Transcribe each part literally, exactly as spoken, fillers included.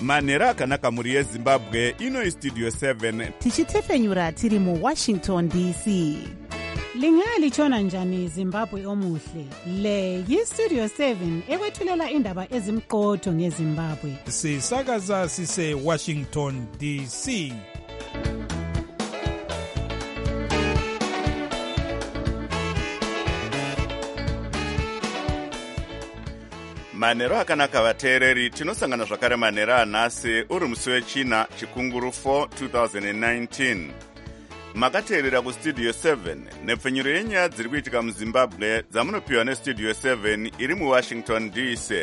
manhero akanaka mhuri yezimbabwe. Ino Studio seven tichitefenyura tiri mu Washington D C. Lingalitshona njani Zimbabwe omuhle? Le yi-Studio seven ekwethulela indaba ezimqotho ngeZimbabwe. Sisakaza sise Washington D C. manhero akanaka vateereri. Tinosangana zvakare manhero anhasi uri musi wechina chikunguru four twenty nineteen. Makateerera kustudio seven nepfenyuro yenyaya dziri kuitika muzimbabwe dzamunopiwa nestudio seven iri muwashington D C.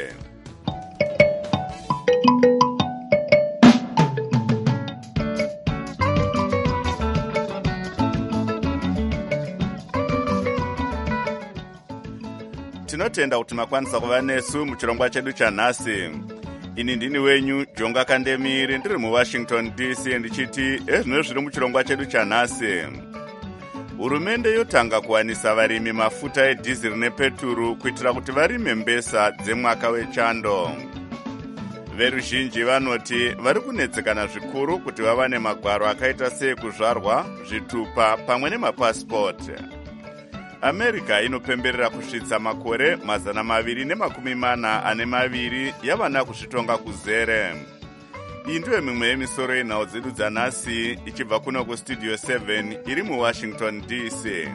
Tinotenda kuti makwanisa kuva nesu muchirongwa chedu chanhasi. Ini ndini wenyu Jonga Kandemiri ndiri muWashington D C ndichiti ezvino zviri muchirongwa chedu chanhasi. Hurumende yotanga kuwanisa varimi mafuta edhiziri nepeturu kuitira kuti varime mbesa dzemwaka wechando. Veruzhinji vanoti vari kunetsekana zvikuru kuti vawane magwaro akaita seekuzvarwa, zvitupa pamwe nemapasipoti. America inopemberera kusvitsa makore mazana maviri nemakumi mana ane maviri yavana kuzvitonga kuzere. Iyi ndiyo mimwe yemisoro yenhau dzedu dzanhasi ichibva kuno kustudio seven iri muWashington D C.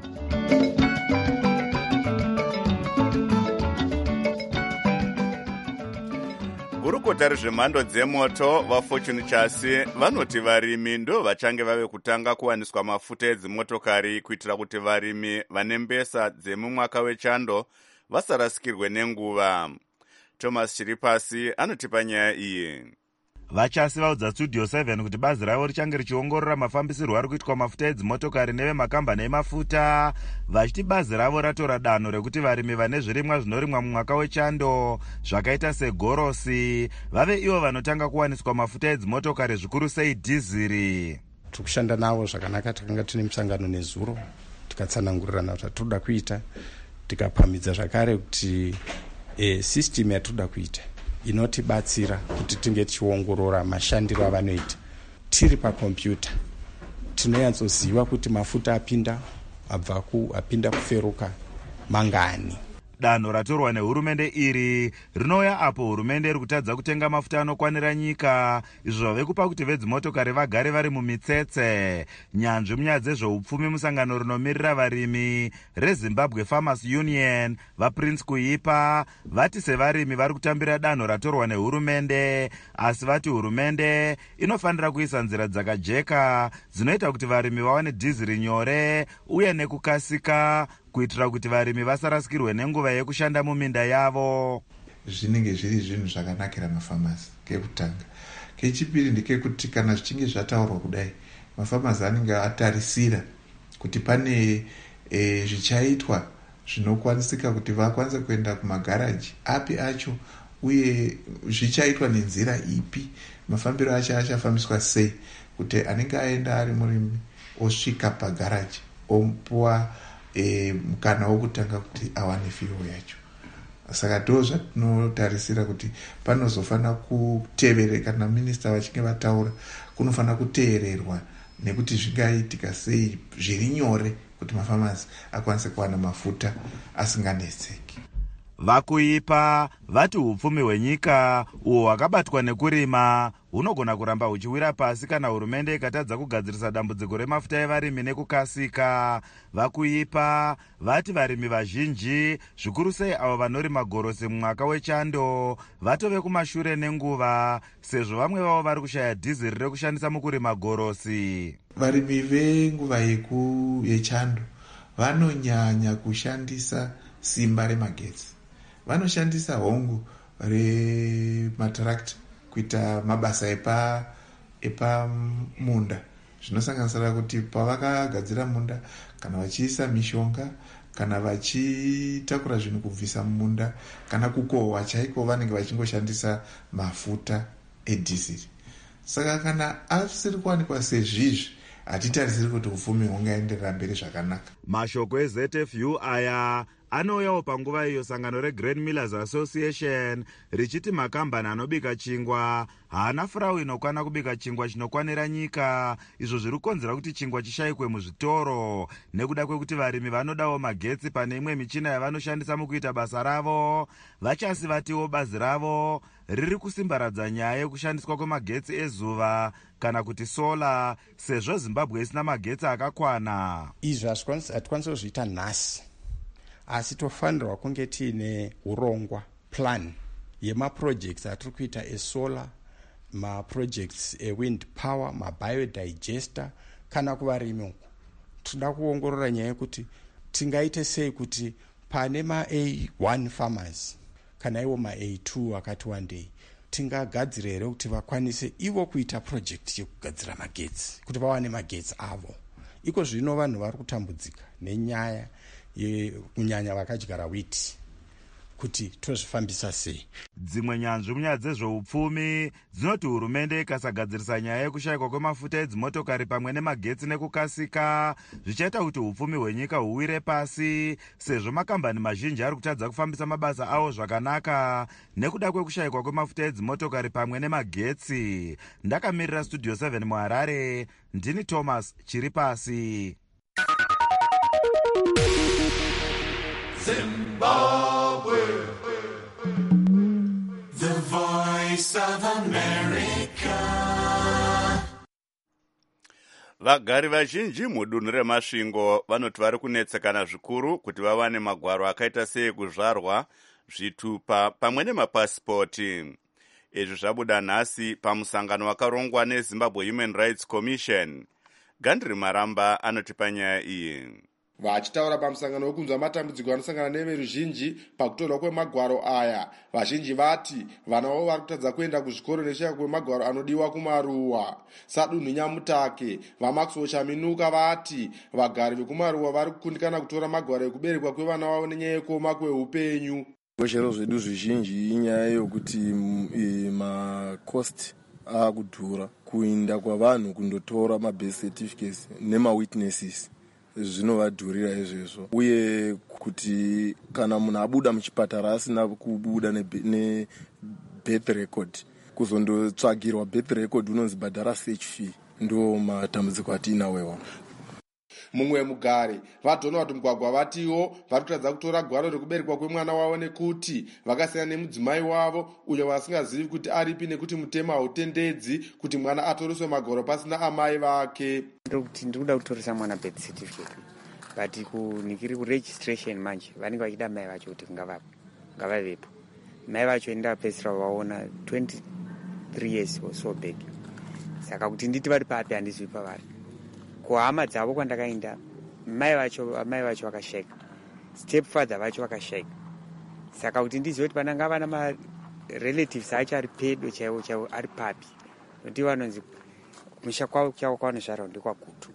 Gurukota rezvemhando dzemoto vaFortune Chassis vanoti varimi ndo vachange vave kutanga kuwaniswa mafuta edzimotokari kuitira kuti varimi vane mbesa dzemumwaka wechando vasarasikirwe nenguva. Thomas Chiripasi anotipa nyaya iyi. Vachasi vaudza Studio seven kuti bazi ravo richange richiongorora mafambisirwo ari kuitwa mafuta edzimotokari nevemakambani emafuta, vachiti bazi ravo ratora danho rekuti varimi vane zvirimwa zvinorimwa mumwaka wechando zvakaita segorosi vave ivo vanotanga kuwaniswa mafuta edzimotokari zvikuru sei dhiziri. Tikushanda navo zvakanaka. Takanga tine musangano nezuro tikatsanangurirana kuti toda kuita, tikapamidza zvakare kuti e, system yatoda kuita inotibatsira kuti tinge tichiongorora mashandiro avanoita tiri pakombiyuta. Tinoyanzoziva kuti mafuta apinda abva ku apinda kuferuka mangani. Danho ratorwa nehurumende iri rinouya apo hurumende iri kutadza kutenga mafuta anokwanira nyika, izvo zvave kupa kuti vedzimotokari vagare vari mumitsetse. Nyanzvi munyaya dzezveupfumi musangano rinomirira varimi reZimbabwe Farmers Union vaPrince Kuipa vati sevarimi vari kutambira danho ratorwa nehurumende, asi vati hurumende inofanira kuisa nzira dzakajeka dzinoita kuti varimi vawane dhiziri nyore uye nekukasika kuitira kuti varimi vasarasikirwe nenguva yekushanda muminda yavo. Zvinenge zviri zvinhu zvakanakira mafamasi. Kekutanga, kechipiri ndekekuti kana zvichinge zvataurwa kudai mafamasi anenge atarisira kuti pane e, zvichaitwa zvinokwanisika kuti vakwanise kuenda kumagaraji api acho uye zvichaitwa nenzira ipi, mafambiro acho achafambiswa sei kuti anenge aenda ari murimi osvika pagaraji opuwa E, mukana wokutanga kuti awane fiyo yacho. Saka ndo zvatinotarisira kuti panozofana kutevereka kana minista vachinge vataura kunofana kuteererwa nekuti zvingaitika sei zviri nyore kuti mafamasi akwanise kuwana mafuta asinganetseki. Vakuipa vati upfumi hwenyika uho hwakabatwa nekurima hunogona kuramba huchiwira pasi kana hurumende ikatadza kugadzirisa dambudziko remafuta evarimi nekukasika. Vakuipa vati varimi vazhinji zvikuru sei avo vanorima gorosi mumwaka wechando vatove kumashure nenguva sezvo vamwe vavo vari kushaya dhiziri rekushandisa mukurima gorosi. Varimi venguva yeku yechando vanonyanya kushandisa simba remagetsi. Vanoshandisa hongu rematarakta kuita mabasa epa epa munda. Zvinosanganisira kuti pavakagadzira munda kana vachiisa mishonga kana vachitakura zvinhu kubvisa munda kana kukohwa chaiko vanenge vachingoshandisa mafuta edhiziri. Saka kana asiri kuwanikwa sezvizvi hatitarisiri kuti upfumi hungaenderera mberi zvakanaka. Mashoko eZ F U aya anouyawo panguva iyo sangano reGrain Millers Association richiti makambani anobika chingwa haana furau inokwana kubika chingwa chinokwanira nyika, izvo zviri kukonzera kuti chingwa chishayikwe muzvitoro nekuda kwekuti varimi vanodawo magetsi pane imwe michina yavanoshandisa mukuita basa ravo. Vachasi vatiwo bazi ravo riri kusimbaradza nyaya yekushandiswa kwemagetsi ezuva kana kuti sola, sezvo Zimbabwe isina magetsi akakwana. Izvi hatikwanisi kuzviita nhasi, asi tofanirwa kunge tiine urongwa plan yemaprojects atiri kuita esolar, maprojects ewind power, mabiodigester kana kuvarimi uku. Tinoda kuongorora nyaya yekuti tingaite sei kuti pane ma-A one farmers kana iwo ma-A two akati wandei tingagadzira here kuti vakwanise ivo kuita project yekugadzira magetsi kuti vawane magetsi avo. Iko zvino vanhu vari kutambudzika nenyaya yekunyanya vakadyara wheat kuti tozvifambisa sei. Dzimwe nyanzvi munyaya dzezveupfumi dzinoti hurumende ikasagadzirisa nyaya yekushayikwa kwemafuta edzimotokari pamwe nemagetsi nekukasika zvichaita kuti upfumi hwenyika huwire pasi, sezvo makambani mazhinji ari kutadza kufambisa mabasa awo zvakanaka nekuda kwekushayikwa kwemafuta edzimotokari pamwe nemagetsi. Ndakamirira Studio seven muHarare, ndini Thomas Chiripasi. Zimbabwe, the voice of America. Vagari vazhinji mudunhu reMasvingo vanoti vari kunetsekana zvikuru kuti vawane magwaro akaita sei kuzvarwa, zvitupa pamwe nemapasipoti. Izvi zvabuda nhasi pamusangano wakarongwa neZimbabwe Human Rights Commission. Gandri Maramba anotipa nyaya iyi. Vachitaura pamusangano wekunzwa matambudziko anosangana neveruzhinji pakutorwa kwemagwaro aya, vazhinji vati vana vavo vari kutadza kuenda kuzvikoro nekushayika kwemagwaro anodiwa kumaruwa. Sadunhu Nyamutake vaMaxwell Chaminuka vati vagari vekumaruwa vari kukundikana kutora magwaro ekuberekwa kwevana vavo nenyaya yekuoma kweupenyu. Zviro zvedu zvizhinji inyaya yokuti macost akudhura kuinda kwavanhu kundotora mabirth certificates nemawitnesses zvinovadhurira izvezvo, uye kuti kana munhu abuda muchipatara asina kubuda nebirth record, kuzondotsvagirwa birth record unonzi bhadhara search fee, ndo matambudziko atiinawewo. Mumwe mugari vadhona kuti mugwagwa vatiwo vari kutadza kutora gwaro rekuberekwa kwemwana wavo nekuti vakasiyana nemudzimai wavo uyo vasingazivi kuti aripi nekuti mutemo hautendedzi kuti mwana atoreswe magwaro pasina amai vake. Ndokuti ndikuda kutoresa mwana birth certificate, but kunikiri kuregistration manje vanenge vachida mai vacho kuti ngavavepo. Mai vacho endapedzisira vaona twenty-three years or so back. Saka kuti nditi vari papi handizvi pavari. Kuhama dzavo kwandakaenda mai vacho amai vacho vakashayika, step father vacho vakashayika. Saka kuti ndizive kuti pananga vana ma relatives acho ari pedo chaivo chaivo ari papi, kuti vanonzi musha kwavo chavo kwavanozvara ndekwagutu.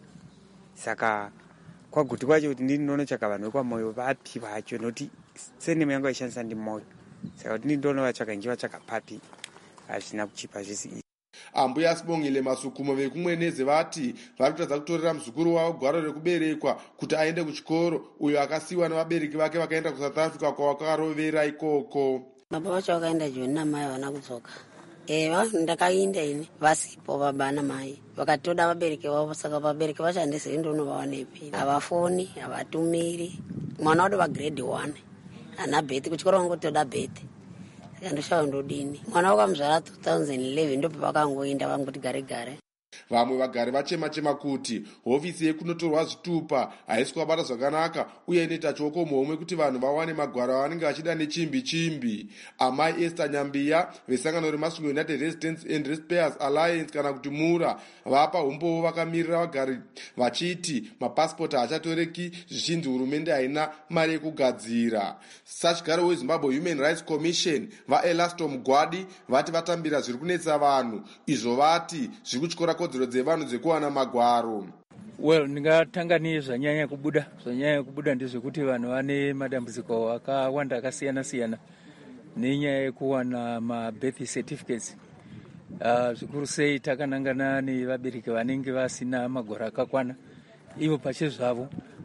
Saka kwagutu kwacho kuti ndinonotsvaka vanhu vekwamoyo vapi vacho, nokuti senemu yangu aishandisa ndimoyo. Saka kuti ndinonovatsvaka njivatsvaka papi hazvina kuchipa zvisi. Ambuya Sibongile Masukumo vekumwenezi vati vari kutadza kutorera muzukuru wavo gwaro rekuberekwa kuti aende kuchikoro, uyo akasiyiwa nevabereki vake vakaenda kuSouth Africa kwavakarovera ikoko. Baba vacho vakaenda Joni namai havana kudzoka. Eva ndakainda ini vasipo baba namai vakatoda vabereki vavo, saka vabereki vacho handisi ndonovaonepi, havafoni havatumiri. Mwana wado vagrade one hana beti, kuchikoro vangotoda beti. Ndoshawa ndodini mwana wakamuzvara two thousand eleven ndope vakangoenda vangoti gare gare. Vamwe vagari vachema chema kuti hofisi yekunotorwa zvitupa haisi kubata zvakanaka uye inoita choko muhomwe kuti vanhu vawane magwaro avanenge vachida nechimbi chimbi. Amai Esther Nyambiya vesangano reMasvingo United Residents and Ratepayers Alliance kana kuti Mura vapa umbowo vakamirira vagari vachiti mapasipoti hachatoreki zvichinzi hurumende haina mari yekugadzira. Sachigaro weZimbabwe Human Rights Commission vaElasto Mugwadi vati vatambira zviri kunetsa vanhu, izvo vati zviri kutyora kodzero dzevanhu dzekuwana magwaro. Well, ndingatanga nezvanyanya kubuda zvanyanya kubuda ndezvekuti vanhu vane madambudziko akawanda akasiyana siyana nenyaya yekuwana mabirth certificates. Uh, zvikuru sei takanangana nevabereki vanenge vasina magwaro akakwana, ivo pachezvavo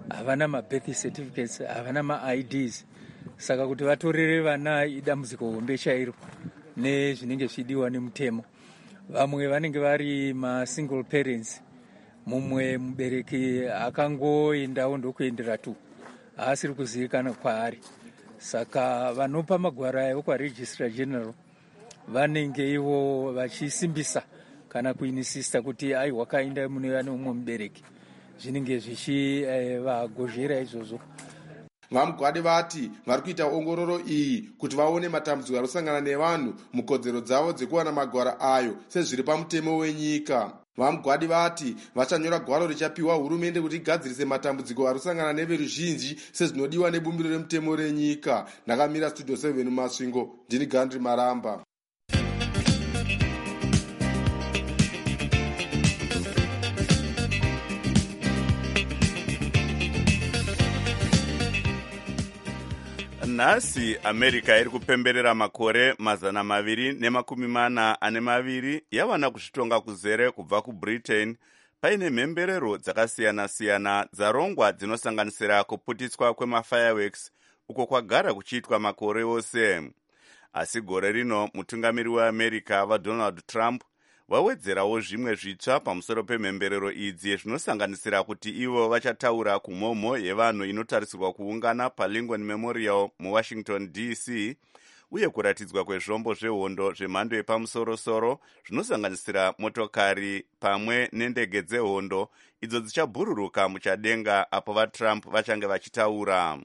havana mabirth certificates, havana ma-I Ds. Saka kuti vatorere vana idambudziko hombe chairo nezvinenge zvidiwa nemutemo. Vamwe vanenge vari ma-single parents, mumwe mubereki akangoendawo ndokuendera tu, haasiri kuzivikanwa kwaari. Saka vanopa magwaro ayo kwaregistrar general vanenge ivo vachisimbisa kana kuinisista kuti ai wakaenda mune vane umwe mubereki, zvinenge zvichivagozhera eh, izvozvo. Vamugwadi vati vari kuita ongororo iyi kuti vaone matambudziko anosangana nevanhu mukodzero dzavo dzekuwana magwaro ayo sezviri pamutemo wenyika. Vamugwadi vati vachanyora gwaro richapiwa hurumende kuti igadzirise matambudziko anosangana neveruzhinji sezvinodiwa nebumbiro remutemo renyika. Ndakamira studio seven Masvingo, ndini Gandri Maramba. Nhasi America iri kupemberera makore mazana maviri nemakumi mana ane maviri yawana kuzvitonga kuzere kubva kuBritain, paine mhemberero dzakasiyana-siyana dzarongwa dzinosanganisira kuputiswa kwemafireworks uko kwagara kuchiitwa makore ose. Asi gore rino mutungamiri weAmerica vaDonald Trump wawedzerawo zvimwe zvitsva pamusoro pemhemberero idzi zvinosanganisira kuti ivo vachataura kumhomho yevanhu inotarisirwa kuungana paLincoln Memorial muWashington D C uye kuratidzwa kwezvombo zvehondo zvemhando yepamusoro-soro zvinosanganisira motokari pamwe nendege dzehondo idzo dzichabhururuka muchadenga apo vaTrump vachange vachitaura.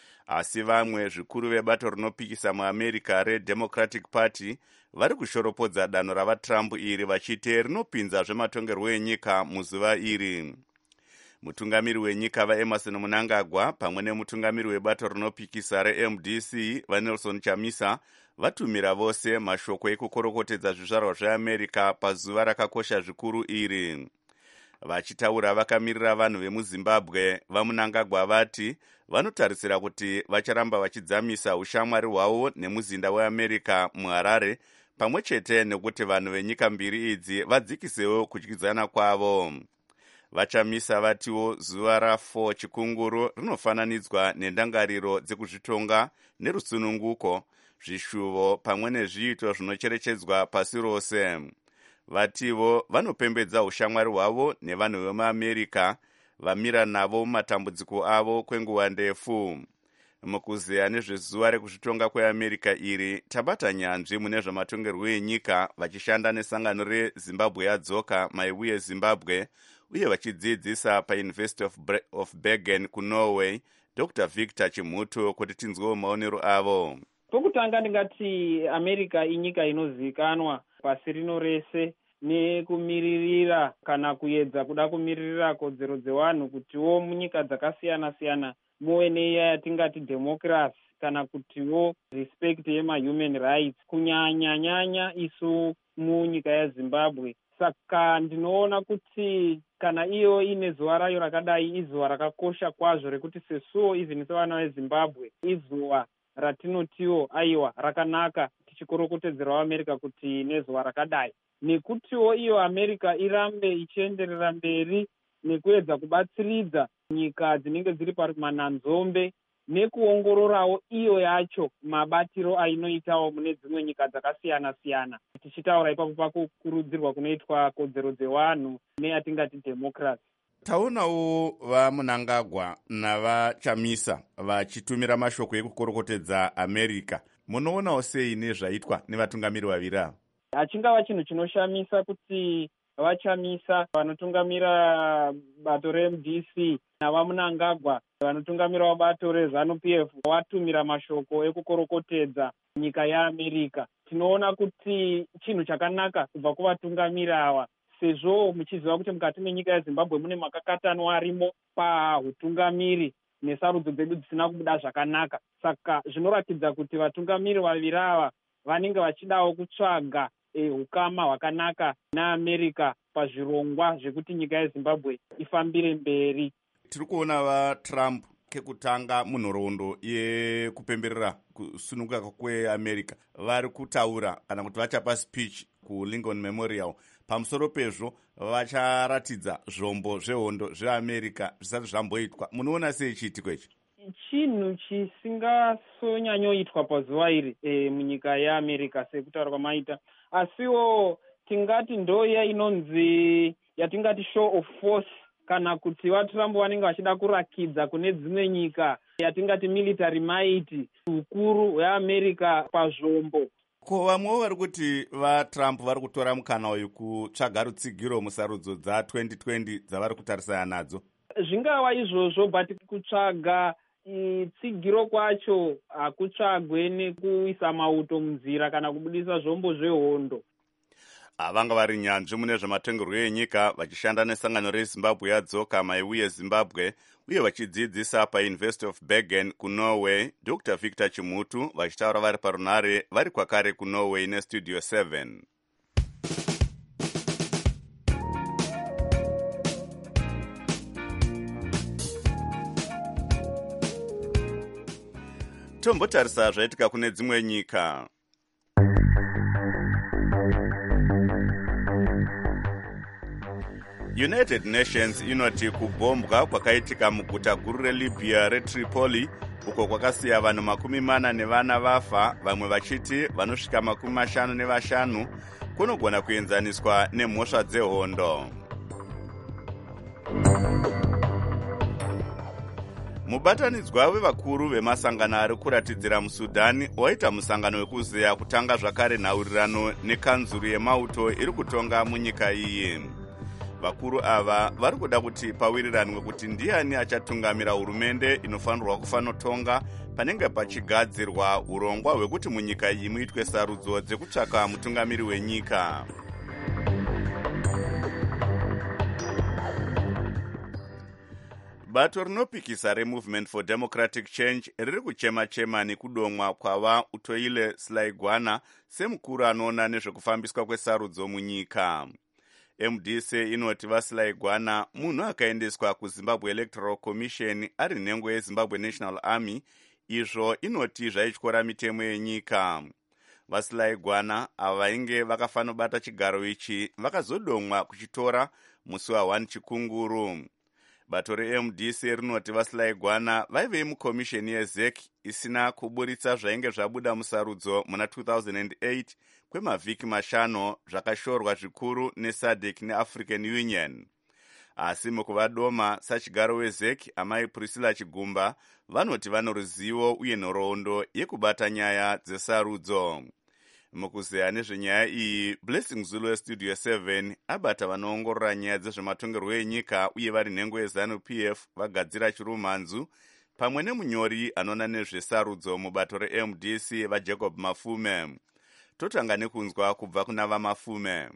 Asi vamwe zvikuru vebato rinopikisa muAmerica reDemocratic Party vari kushoropodza danho ravaTrump iri vachiti rinopinza zvematongerwo enyika muzuva iri. Mutungamiri wenyika vaEmerson Mnangagwa pamwe nemutungamiri webato rinopikisa reM D C vaNelson Chamisa vatumira vose mashoko ekukorokotedza zvizvarwa zveAmerica pazuva rakakosha zvikuru iri. Vachitaura vakamirira vanhu vemuZimbabwe, vaMnangagwa vati vanotarisira kuti vacharamba vachidzamisa ushamwari hwavo nemuzinda weAmerica muHarare, pamwe chete nekuti vanhu venyika mbiri idzi vadzikisewo kudyidzana kwavo. Vachamisa vatiwo zuva rafour chikunguru rinofananidzwa nendangariro dzekuzvitonga nerusununguko, zvishuvo pamwe nezviito zvinocherechedzwa pasi rose. Vativo vanopembedza ushamwari hwavo nevanhu vemuAmerica vamira navo matambudziko avo kwenguva ndefu. Mukuzeya nezvezuva rekuzvitonga kweAmerica iri, tabata nyanzvi mune zvematongerwo enyika vachishanda nesangano reZimbabwe yadzoka maibuye Zimbabwe uye vachidzidzisa paUniversity of, of Bergen kuNorway, Doctor Victor Chimuto, kuti tinzwewo maonero avo. Pokutanga ndingati America inyika inozivikanwa pasi rino rese nekumiririra kana kuedza kuda kumiririra kodzero dzevanhu kutiwo munyika dzakasiyana-siyana muve neiya yatingati democracy kana kutiwo respect yemahuman rights kunyanya-nyanya isu munyika yeZimbabwe. Saka ndinoona kuti kana iyo ine zuva rayo rakadai izuva rakakosha kwazvo rekuti sesuwo even sevana veZimbabwe izuva ratinotiwo aiwa rakanaka tichikorokotedzera America kuti nezuva rakadai, nekutiwo iyo America irambe ichienderera mberi nekuedza kubatsiridza nyika dzinenge dziri pamananzombe nekuongororawo iyo yacho mabatiro ainoitawo mune dzimwe nyika dzakasiyana-siyana, tichitaura ipapo pakukurudzirwa kunoitwa kodzero dzevanhu neyatingati democracy. Taonawo vaMnangagwa navachamisa vachitumira mashoko ekukorokotedza America. Munoonawo sei nezvaitwa nevatungamiri vaviri ava? Hachingava chinhu chinoshamisa kuti vachamisa vanotungamira bato reM D C navaMnangagwa vanotungamira bato reZANU P F vatumira mashoko ekukorokotedza nyika yeAmerica. Tinoona kuti chinhu chakanaka kubva kuvatungamiri ava, sezvo muchiziva kuti mukati menyika yeZimbabwe mune makakatanwa arimo pautungamiri nesarudzo dzedu dzisina kubuda zvakanaka. Saka zvinoratidza kuti vatungamiri vaviri ava vanenge vachidawo kutsvaga e, hukama hwakanaka naAmerica pazvirongwa zvekuti nyika yeZimbabwe ifambire mberi. Tiri kuona vaTrump kekutanga munhoroondo yekupemberera kusununguka kweAmerica vari kutaura kana kuti vachapa speech kuLincoln Memorial pamusoro pezvo vacharatidza zvombo zvehondo zveamerica zvisati zvamboitwa. Munoona sei chiitiko ichi? Chinhu chisingasonyanyoitwa pazuva iri e, munyika yeamerica sekutaura kwamaita, asiwo tingati ndoya inonzi yatingati show of force, kana kuti vatrump vanenge vachida kurakidza kune dzimwe nyika yatingati military might, ukuru hweamerica pazvombo. Ko vamwewo vari kuti vatrump vari kutora mukana uyu kutsvaga rutsigiro musarudzo dza twenty twenty dzavari kutarisana nadzo? Zvingava izvozvo, but kutsvaga tsigiro kwacho hakutsvagwe nekuisa mauto munzira kana kubudisa zvombo zvehondo. Vanga vari nyanzvi mune zvematongerwo enyika vachishanda nesangano rezimbabwe yadzoka maiuye zimbabwe uye vachidzidzisa pauniversity of Bergen kunorway. Dr Victor Chimutu vachitaura vari parunare vari kwakare kunorway nestudio seven. Tombotarisa zvaitika kune dzimwe nyika. United Nations inoti kubombwa kwakaitika muguta guru reLibya reTripoli uko kwakasiya vanhu makumi mana nevana vafa, vamwe vachiti vanosvika makumi mashanu nevashanu, kunogona kuenzaniswa nemhosva dzehondo. Mubatanidzwa wevakuru vemasangano ari kuratidzira muSudani waita musangano wekuzeya kutanga zvakare nhaurirano nekanzuru yemauto iri kutonga munyika iyi. Vakuru ava vari kuda kuti pawiriranwe kuti ndiani achatungamira hurumende inofanirwa kufanotonga panenge pachigadzirwa urongwa hwekuti munyika iyi muitwe sarudzo dzekutsvaka mutungamiri wenyika. Bato rinopikisa reMovement for Democratic Change riri kuchema-chema nekudomwa kwava Utoile Selaigwana semukuru anoona nezvekufambiswa kwesarudzo munyika. M D C inoti vaSelaigwana munhu akaendeswa kuZimbabwe Electoral Commission ari nhengo yeZimbabwe National Army, izvo inoti zvaityora mitemo yenyika. VaSelaigwana ava vainge vakafanobata chigaro ichi vakazodomwa kuchitora musi wa first Chikunguru. Bato re-M D C rinoti vaSelaigwana vaive mukomisheni yeZEC isina kuburitsa zvainge zvabuda musarudzo muna two thousand eight kwemavhiki mashanu zvakashorwa zvikuru neSADC neAfrican Union. Asi mukuvadoma sachigaro weZEC, amai Priscilla Chigumba vanoti vano ruzivo uye nhoroondo yekubata nyaya dzesarudzo. Mukuzeya nezvenyaya iyi, Blessing Zulu westudio seven abata vanoongorora nyaya dzezvematongerwo enyika uye vari nhengo yeZANU P F vagadzira chirumhanzu, pamwe nemunyori anoona nezvesarudzo mubato re-M D C vaJacob Mafume. Totanga nekunzwa kubva kuna vaMafume.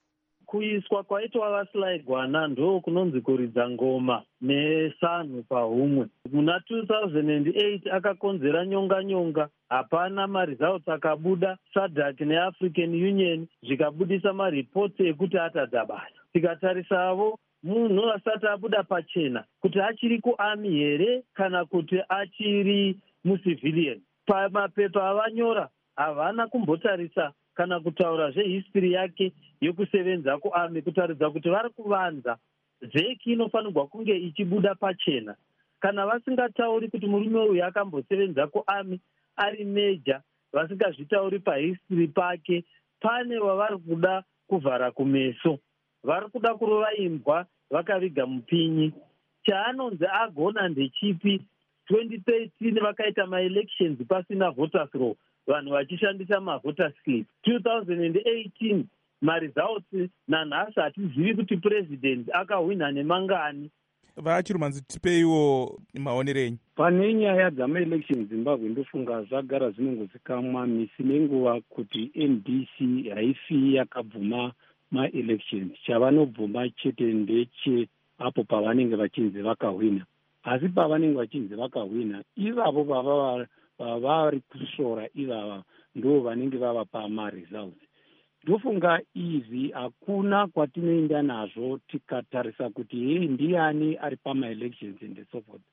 Kuiswa kwaitwa vaSelaigwana ndo kunonzi kuridza ngoma nesanhu pahumwe. Muna two thousand eight akakonzera nyonga nyonga, hapana maresults akabuda. SADC neAfrican Union zvikabudisa maripoti ekuti atadza basa. Tikatarisavo munhu asati abuda pachena kuti achiri kuarmy here kana kuti achiri mucivilian. Pamapepa avanyora havana kumbotarisa kana kutaura zvehistory yake yokusevenza kuarmy, kutaridza kuti vari kuvanza. ZEC inofanirwa kunge ichibuda pachena. Kana vasingatauri kuti murume uyu akambosevenza kuarmy ari meja, vasingazvitauri pahistory pake, pane wavari kuda kuvhara kumeso. Vari kuda kurova imbwa vakaviga mupinyi. Chaanonzi agona ndechipi? twenty thirteen vakaita maelections pasina voters roll, vanhu vachishandisa mavoters slip. two thousand eighteen maresults nanhasi hatizivi kuti president akahwina nemangani. Vachirumanzi tipeiwo maonero enyu. Pane nyaya dzamaelections Zimbabwe ndofunga zvagara zvinongozikamwa misi nenguva kuti N D C haifi yakabvuma maelections. Chavanobvuma chete ndeche apo pavanenge vachinzi vakahwina. Asi pavanenge vachinzi vakahwina, ivavo vava vari kusora ivava ndo vanenge vava pamaresults. Ndofunga izvi hakuna kwatinoenda nazvo tikatarisa kuti hei ndiani ari pamaelections and so forth.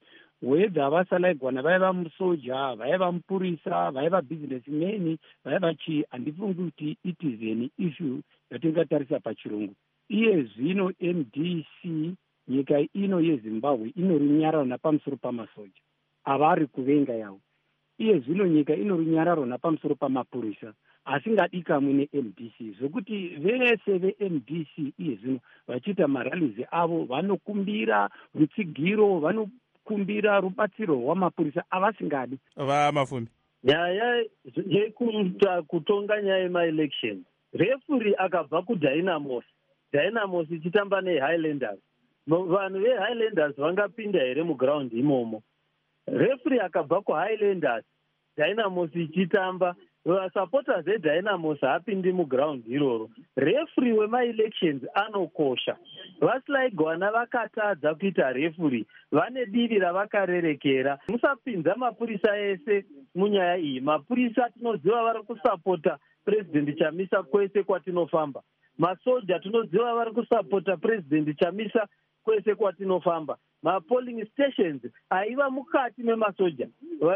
whether vasalaigwana vaiva musoja, vaiva mupurisa, vaiva businessmen, vaiva chii, handifungi kuti it is an issue yatingatarisa pachirungu. Iye zvino M D C nyika ino yeZimbabwe inorinyararo napamusoro pamasoja avari kuvenga yavo. Iye zvino nyika inorinyararo napamusoro pamapurisa asingadi kamwe ne-M D C zvokuti vese ve-M D C iye zvino vachiita maralizi avo vanokumbira rutsigiro, vanokumbira rubatsiro rwamapurisa avasingadi. Vamafumi nyaya yekuita kutonga nyaya yemaelection, refuri akabva kuDynamos, Dynamos ichitamba neHighlanders, vanhu veHighlanders vangapinda here muground imomo? Refuri akabva kuHighlanders, Dynamos ichitamba, supporters eDynamos haapindi muground iroro. Refuri wemaelections anokosha. Vasalaigwana vakatadza kuita refuri, vane divi ravakarerekera. Musapinza mapurisa ese munyaya iyi. Mapurisa tinoziva vari kusapota President Chamisa kwese kwatinofamba. Masoja tinoziva vari kusapota President Chamisa kwese kwatinofamba. Mapolling stations aiva mukati memasoja,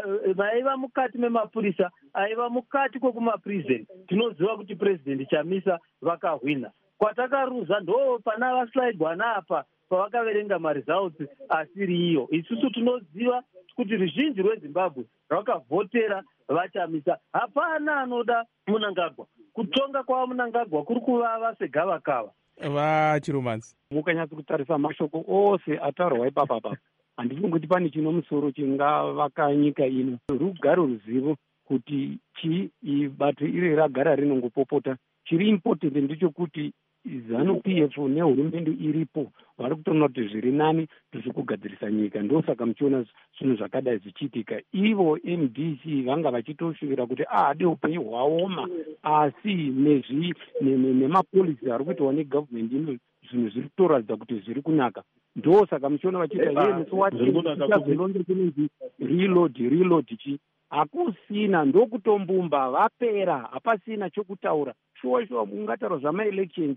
aiva mukati memapurisa, aiva mukati kwekumaprison. Tinoziva kuti President Chamisa vakahwina. Kwatakaruza ndo pana vasalaigwana apa pavakaverenga maresults asiri iyo. Isusu tinoziva kuti ruzhinji rweZimbabwe rwakavhotera vaChamisa. Hapana anoda Mnangagwa. Kutonga kwa Mnangagwa kuri kuvava segavakava. vaChirumanzi, mukanyatsa kutarisa mashoko ose ataurwa ipapa papa, handifungi kuti pane chino musoro chingavaka nyika ino. Rugare ruzivo kuti chii bato iri ragara rinongopopota. Chiri important ndechekuti ZANU-P F nehurumende iripo vari kutoona kuti zviri nani tiri kugadzirisa nyika. Ndosaka muchiona zvinhu zvakadai zvichiitika. Ivo M D C vanga vachitosvira kuti ade upenyu hwaoma, asi nezvi nemapolisi ari kuitwa negovernment ino zvinhu zviri kutoratidza kuti zviri kunaka. Ndosaka muchiona vachiita iye musiwachizilonge kunonzi reload reload chi hakusina ndokutombumba vapera, hapasina chokutaura. Shuwa shuwa ungataura zvamaelections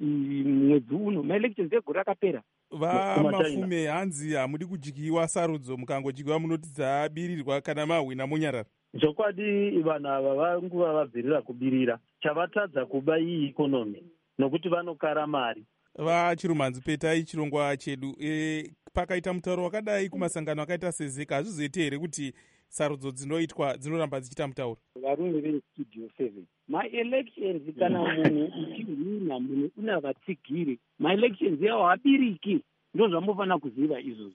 mwedzi uno, maelections egore akapera. Vamafume hanzi hamudi kudyiwa sarudzo, mukangodyiwa munoti dzabirirwa kana mahwina munyarara. Zvokwadi vanhu ava vanguva vabvirira kubirira, chavatadza kuba iyi ikonomi nokuti vanokara mari. VaChirumanzi, petai chirongwa chedu. E, pakaita mutauro wakadai kumasangano akaita sezeka, hazvizoite here kuti sarudzo dzinoitwa dzinoramba dzichiita mutauro? Varume vestudio seven, maelections kana munhu uchihwina munhu una vatsigiri, maelections yawo habiriki. Ndo zvambofanira kuziva izvozvo.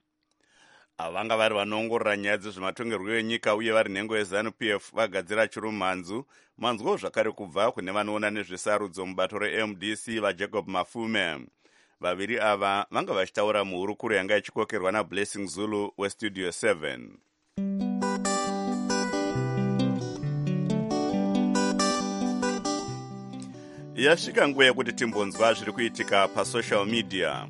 Vanga vari vanoongorora nyaya dzezvematongerwo enyika uye vari nhengo yeZANU-P F vagadzira Chirumanzu. Manzwo zvakare kubva kune vanoona nezvesarudzo mubato reM D C vaJacob Mafume. Vaviri ava vanga vachitaura muhurukuro yanga ichikokerwa naBlessing Zulu westudio seven. Yasvika nguva yekuti timbonzwa zviri kuitika pasocial media.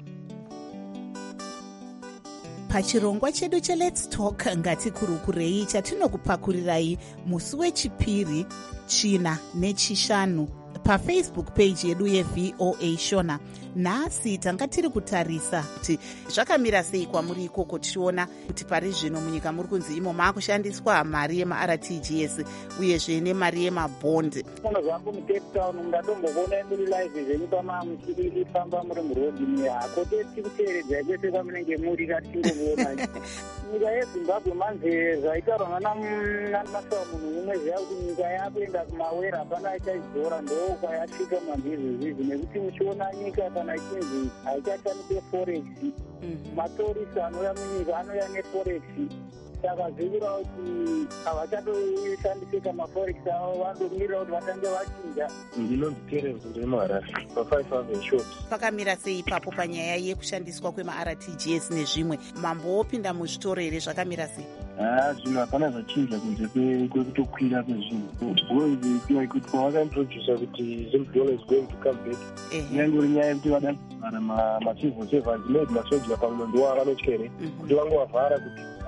Pachirongwa chedu cheLet's Talk ngatikurukurei chatinokupakurirai musi wechipiri, china nechishanu pafacebook page yedu yeV O A Shona. Nhasi tanga tiri kutarisa kuti zvakamira sei kwamuri ikoko, tichiona kuti pari zvino munyika muri kunzi imo maakushandiswa mari yemaR T G S uyezve nemari yemabhondi. Muno zvangu muCape Town mungatomboona muri live zvenyu pamamuchifamba muri murodhi muyako tikuteeredzai kwese kwamunenge muri katingoona. Nyika yeZimbabwe manze zvaitaurwa namasawa munhu umwe zviya kuti nyika yakuenda kumawera hapana ichaizora ndokwayasvika mambizvizvizvi, nekuti muchiona nyika kana ichinzi haichashandise forex, matorisi anouya munyika anouya neforex. Saka zvikurawo kuti havachatoshandise kamaforex avo, vandomirira kuti vatange vachinja. Ndinonzi Terence Ndemarara pa-five hundred shops. Pakamira sei ipapo panyaya yekushandiswa kwemaR T G S nezvimwe? Mambo opinda muzvitoro here, zvakamira sei? Ah, zvinhu hapana zvachinja kunze kwekutokwira kwezvinhu. Boys like kuti pavakaintrodusa kuti Zim dollar is going to come back. Nyangori nyaya yekuti vadavhara ma-civil servants made masoja pamwe ndoa vanotyere kuti vangovavhara kuti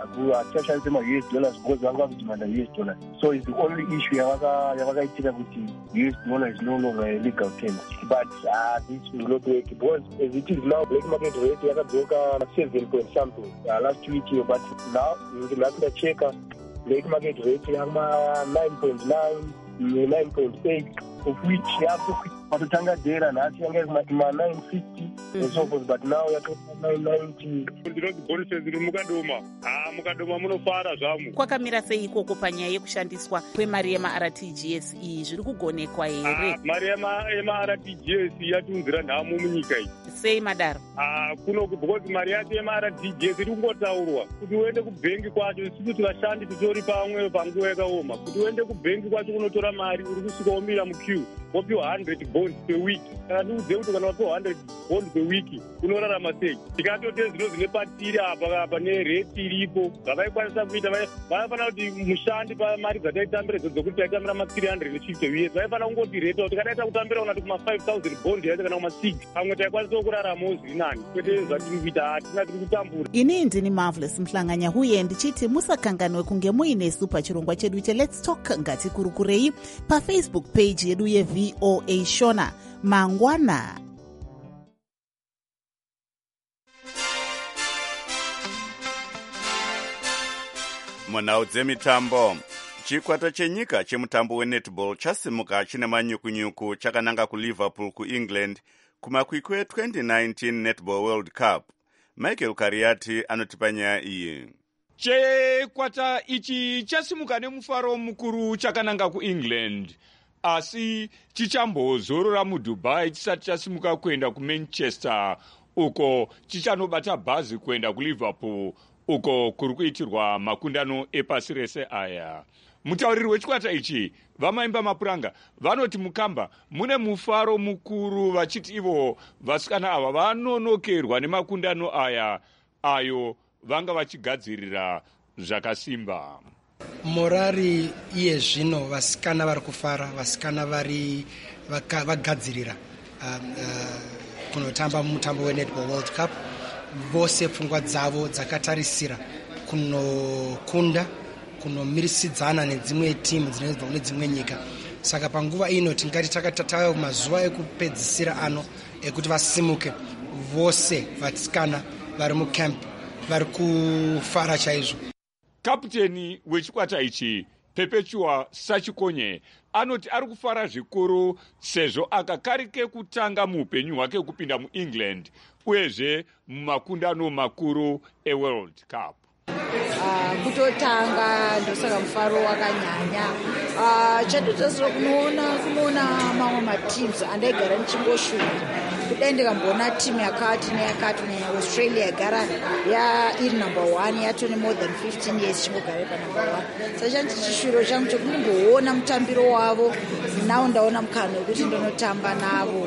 hatichashandise ma-U S dollars because vanga vakutimanda U S dollars. So it's the only issue yavakaitika kuti U S dollar is no longer a legal term. But uh, this will not work because as it is now, black market rate yakadzoka seven point something uh, last week here, but now nginakuda cheka black market rate yakama nine point nine, nine point eight, of which watotanga dera nhasi yanga ima nine fifty and so forth, but now yatoka nine ninety. Ndinoti bonuses iri mukadoma. Ah, mukadoma munofara zvamu. Kwakamira sei ikoko panyaya yekushandiswa kwemari yema-R T G S iyi zviri kugonekwa here? Ah, mari yema-R T G S yatiunzira nhamo munyika iyi. Sei madaro? Ah, kuno because mari yacho yema-R T G S iri kungotaurwa kuti uende kubhengi kwacho, isusu tivashandi titori pamwe panguva yakaoma. Kuti uende kubhengi kwacho kunotora mari uri kusvika womira muqueue wopiwa one hundred bonds per week. Kana ndiudze kuti kana wapiwa one hundred bonds per week unorarama sei? Tikatote zvino zvine patiri apa apa nereti iripo zvavaikwanisa kuita, vaifanira kuti mushandi pamari dzataitambira idzo dzokuti taitambira ma three hundred fifty years vaifana kungoti reta kuti kadaita kutambira unati kuma five thousand bond yacho kana kuma six pamwe taikwanisa kuraramawo zviri nani, kwete zvatiri kuita hatina tiri kutambura. Ini ndini Marvelous Mhlanganya huye ndichiti musakanganwe kunge muinesu pachirongwa chedu che Let's Talk ngatikurukurei pafacebook page yedu yeV O A Shona mangwana. Munhau dzemitambo, chikwata chenyika chemutambo wenetball chasimuka chine manyukunyuku chakananga kuliverpool kuengland kumakwikwi twenty nineteen netball world cup. Michael Kariati anotipa nyaya iyi. Chikwata ichi chasimuka nemufaro mukuru chakananga kuengland, asi chichambozorora muDubai chisati chasimuka kuenda kuManchester, uko chichanobata bhazi kuenda kuliverpool, uko kuri kuitirwa makundano epasi rese aya. Mutauriri wechikwata ichi vamaimba mapuranga vanoti mukamba mune mufaro mukuru vachiti ivo vasikana ava vanonokerwa nemakundano aya ayo vanga vachigadzirira zvakasimba. Morari iye zvino vasikana vari kufara, vasikana vari vagadzirira uh, uh, kunotamba mutambo wenetball world cup. Vose pfungwa dzavo dzakatarisira kunokunda, kunomirisidzana nedzimwe timu dzinobva kune dzimwe nyika. Saka panguva ino tingati takatatawa mazuva ekupedzisira ano ekuti vasimuke vose vasikana vari mucamp vari kufara chaizvo. Kapteni wechikwata ichi Perpetua Sachikonye anoti ari kufara zvikuru sezvo akakarike kutanga muupenyu hwake kupinda muEngland uyezve mumakundano makuru eWorld Cup. Uh, kutotanga ndosaka mufaro wakanyanya. Uh, chatotosira kunoona kunoona mamwe mateams andaigara ndichingoshuva kudai ndikambona timu yakati neyakati kunyanya Australia yagara ya iri number one yatone more than fifteen years chingogara pa number one. Saka chandichishiro changu chokungoona mutambiro wavo, nawo ndaona mukana wekuti ndinotamba navo.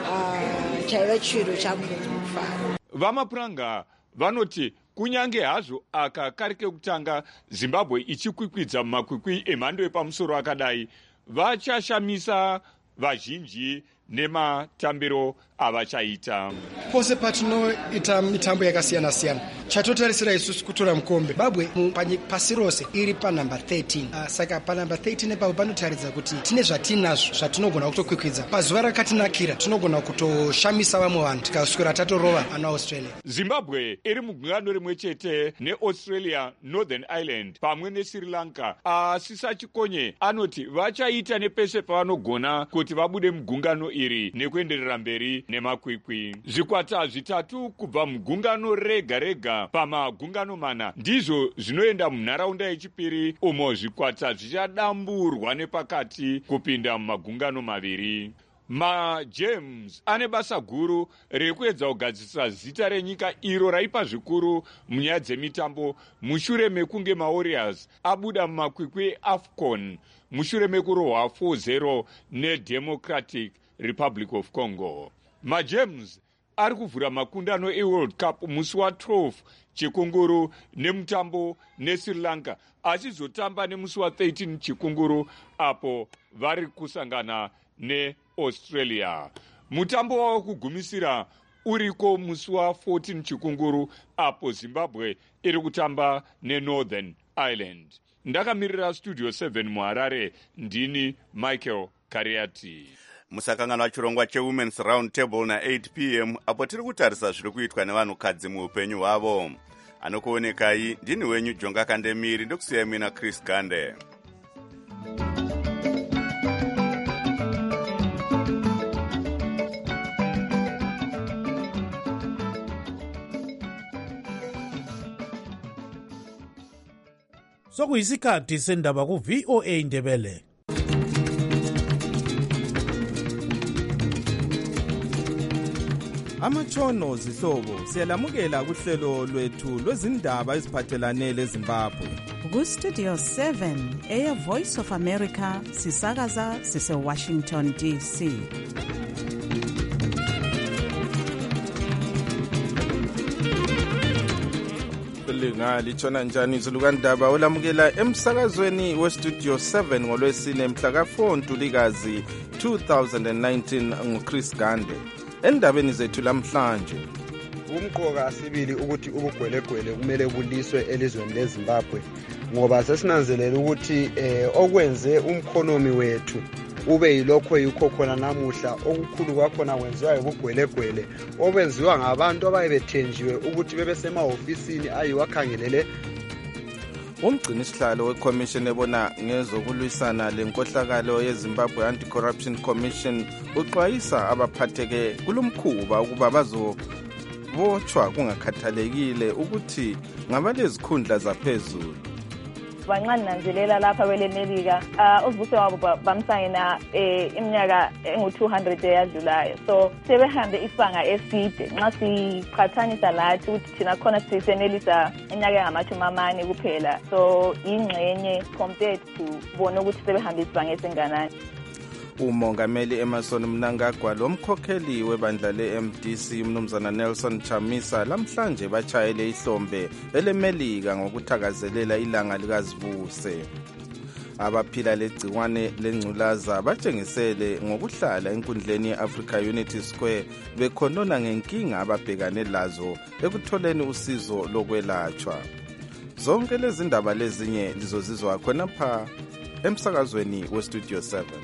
Uh, chaiva chiro changu ndinofara. Vamapuranga vanoti kunyange hazvo akakarike kutanga Zimbabwe ichikwikwidza mumakwikwi emhando yepamusoro akadai, vachashamisa vazhinji nematambiro avachaita. Pose patinoita mitambo yakasiyana siyana, chatotarisira isusu kutora mukombe. Zimbabwe pasi rose iri panumber thirteen. Uh, saka panumber thirteen epapo panotaridza kuti tine zvatinazvo zvatinogona kutokwikwidza. Pazuva rakatinakira tinogona kutoshamisa vamwe vanhu tikaswera tatorova ana Australia. Zimbabwe iri mugungano rimwe chete neAustralia, Northern Ireland pamwe neSri Lanka. Asi Sachikonye anoti vachaita nepese pavanogona kuti vabude mugungano iri nekuenderera mberi nemakwikwi. Zvikwata zvitatu kubva mugungano rega rega pamagungano mana ndizvo zvinoenda munharaunda yechipiri, umo zvikwata zvichadamburwa nepakati kupinda mumagungano maviri. MaGems ane basa guru rekuedza kugadzirisa zita renyika iro raipa zvikuru munyaya dzemitambo mushure mekunge maWarriors abuda mumakwikwi eAFCON mushure mekurohwa four zero neDemocratic Republic of Congo. MaGems ari kuvhura makundano eWorld Cup musi wa12 chikunguru nemutambo neSri Lanka, achizotamba nemusi wa13 chikunguru apo vari kusangana neAustralia. Mutambo wavo kugumisira uriko musi wa fourteen chikunguru apo Zimbabwe iri kutamba nenorthern ireland. Ndakamirira studio seven muharare, ndini Michael Kariati. Musakanganwa chirongwa chewomen's round table na eight p m apo tiri kutarisa zviri kuitwa nevanhukadzi muupenyu hwavo. Anokuonekai ndini wenyu Jonga Kandemiri, ndokusiyai mina Chris Gande. Sokuyisikhathi sendaba ku V O A Ndebele. Amatshono zihlobo siyalamukela kuhlelo lwethu lwezindaba eziphathelane leZimbabwe. Ku Studio seven eya Voice of America sisakaza sise Washington D C. Lingali tshona njani izulukandaba olamukela emsakazweni we Studio seven ngolwesine mhla ka four Ntulikazi two thousand nineteen nguChris Gande. Endabeni zethu lamhlanje, umqoka asibili ukuthi ubugwelegwele kumele buliswe elizweni leZimbabwe ngoba sesinanzelela ukuthi eh okwenze umkhonomi wethu ube yilokho yikho khona namuhla okukhulu kwakhona kwenziwa ubugwelegwele obenziwa ngabantu abayebethenjiwe ukuthi bebe semahofisini ayiwakhangelele. Umgcini isihlalo weCommission ebona ngezokulwisana lenkohlakalo yeZimbabwe Anti-Corruption Commission uxwayisa abaphatheke kulomkhuba ukuba bazobotshwa kungakhathalekile ukuthi ngabalezikhundla zaphezulu. Bancane nanzelela lapha kwele Melika uh, ubuso wabo bamsayina eh, iminyaka engu two hundred eyadlulayo, so sebehambe isibanga eside. Nxa siqhathanisa lathi ukuthi thina khona sisenelisa iminyaka engamashumi amane kuphela, so ingxenye compared to bona ukuthi sebehambe isibanga esinganani. Umongameli Emerson Mnangagwa lomkhokheli webandla le-M D C umnumzana Nelson Chamisa lamhlanje bachayele ihlombe elemelika ngokuthakazelela ilanga likazibuse. Abaphila legciwane lengculaza batshengisele ngokuhlala enkundleni ye-Africa Unity Square bekhonona ngenkinga ababhekane lazo ekutholeni usizo lokwelatshwa. Zonke lezi ndaba lezinye lizozizwa khonapha emsakazweni we Studio seven.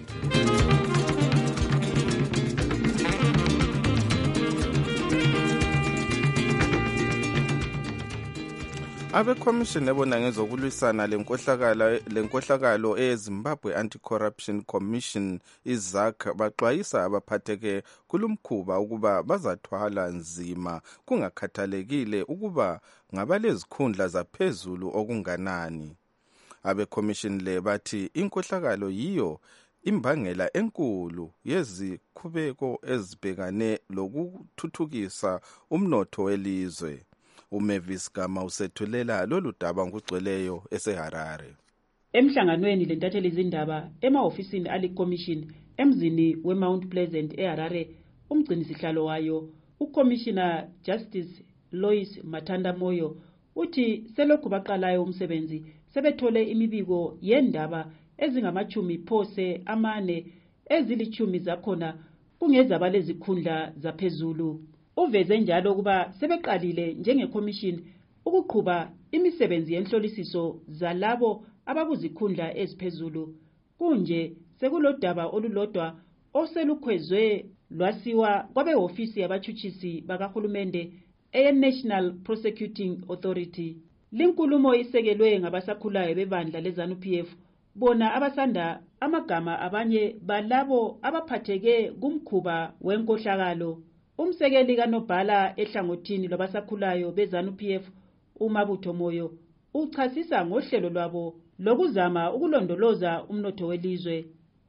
Abe-Commission ebona ngezokulwisana lenkohlakalo lenkohlakalo eZimbabwe Anti-Corruption Commission izak baxwayisa abaphatheke kulumkhuba ukuba bazathwala nzima kungakhathalekile ukuba ngabalezikhundla zaphezulu okunganani. Abe-Commission le bathi inkohlakalo yiyo imbangela enkulu yezikhubeko ezibhekane lokuthuthukisa umnotho welizwe. uMavis Gama usethulela lolu daba ngugcweleyo eseHarare. Emhlanganweni lentatheli izindaba emahofisini aliCommission emzini weMount Pleasant eHarare, umgcini sihlalo wayo uCommissioner Justice Lois Mathanda Moyo uthi selokhu baqalayo umsebenzi sebethole imibiko yendaba ezingamachumi phose amane ezilichumi zakhona kungezaba lezikhundla zaphezulu. Uveze njalo kuba sebeqalile njengeCommission ukuqhuba imisebenzi yenhlolisiso zalabo abakuzikhundla eziphezulu. Kunje sekulodaba olulodwa oselukhwezwe lwasiwa kwabehofisi yabachuchisi bakahulumende eNational Prosecuting Authority. Linkulumo isekelwe ngabasakhulayo bebandla leZANU-P F bona abasanda amagama abanye balabo abaphatheke kumkhuba wenkohlakalo. Umsekeli kaNobhala ehlangothini lwabasakhulayo beZANU-P F uMabutho Moyo uchasisa ngohlelo lwabo lokuzama ukulondoloza umnotho welizwe.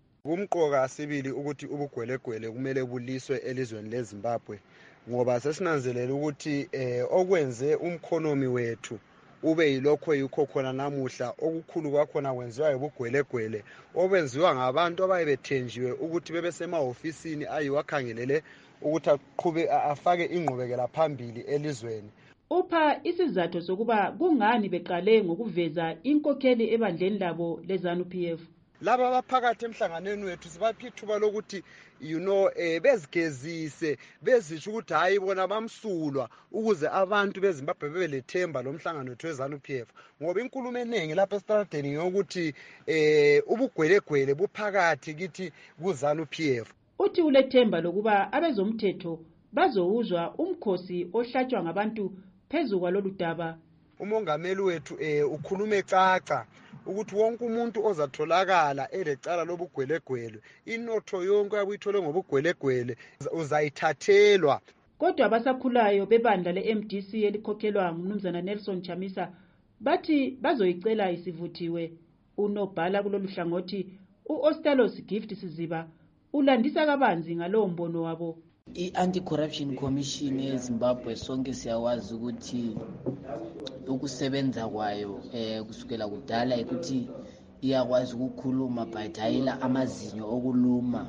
Umqoka asibili ukuthi ubugwelegwele kumele buliswe elizweni leZimbabwe ngoba sesinanzelela ukuthi eh okwenze umkhonomi wethu ube yilokho yikho khona namuhla okukhulu kwakhona kwenziwa ubugwelegwele obenziwa ngabantu abayebethenjiwe ukuthi bebe semahofisini ayiwakhangelele ukuthi aqhube afake ingqubekela phambili elizweni. Upha isizathu sokuba kungani beqale ngokuveza inkokheli ebandleni labo leZANU-P F. laba abaphakathi emhlanganweni wethu sibapha ithuba lokuthi you know eh bezigezise bezisho ukuthi hayi bona bamsulwa ukuze abantu beZimbabwe bebelethemba lo mhlangano wethu weZANU P F ngoba inkulumo eningi lapha estradeni yokuthi eh ubugwelegwele buphakathi kithi kuZANU P F. Uthi ulethemba lokuba abezomthetho bazowuzwa umkhosi ohlatshwa ngabantu phezu kwalolu daba. Umongameli wethu eh ukhuluma ecaca ukuthi wonke umuntu ozatholakala elecala lobugwelegwele inotho yonke abuyithole ngobugwelegwele uzayithathelwa. Kodwa abasakhulayo bebandla le-M D C elikhokhelwa ngumnumzana Nelson Chamisa bathi bazoyicela isivuthiwe. Unobhala kulolu hlangothi u-Ostalos Gift Siziba ulandisa kabanzi ngalowo mbono wabo. I-Anti-Corruption Commission eZimbabwe sonke siyawazi ukuthi ukusebenza kwayo eh kusukela kudala ukuthi iyakwazi ukukhuluma but ayila amazinyo okuluma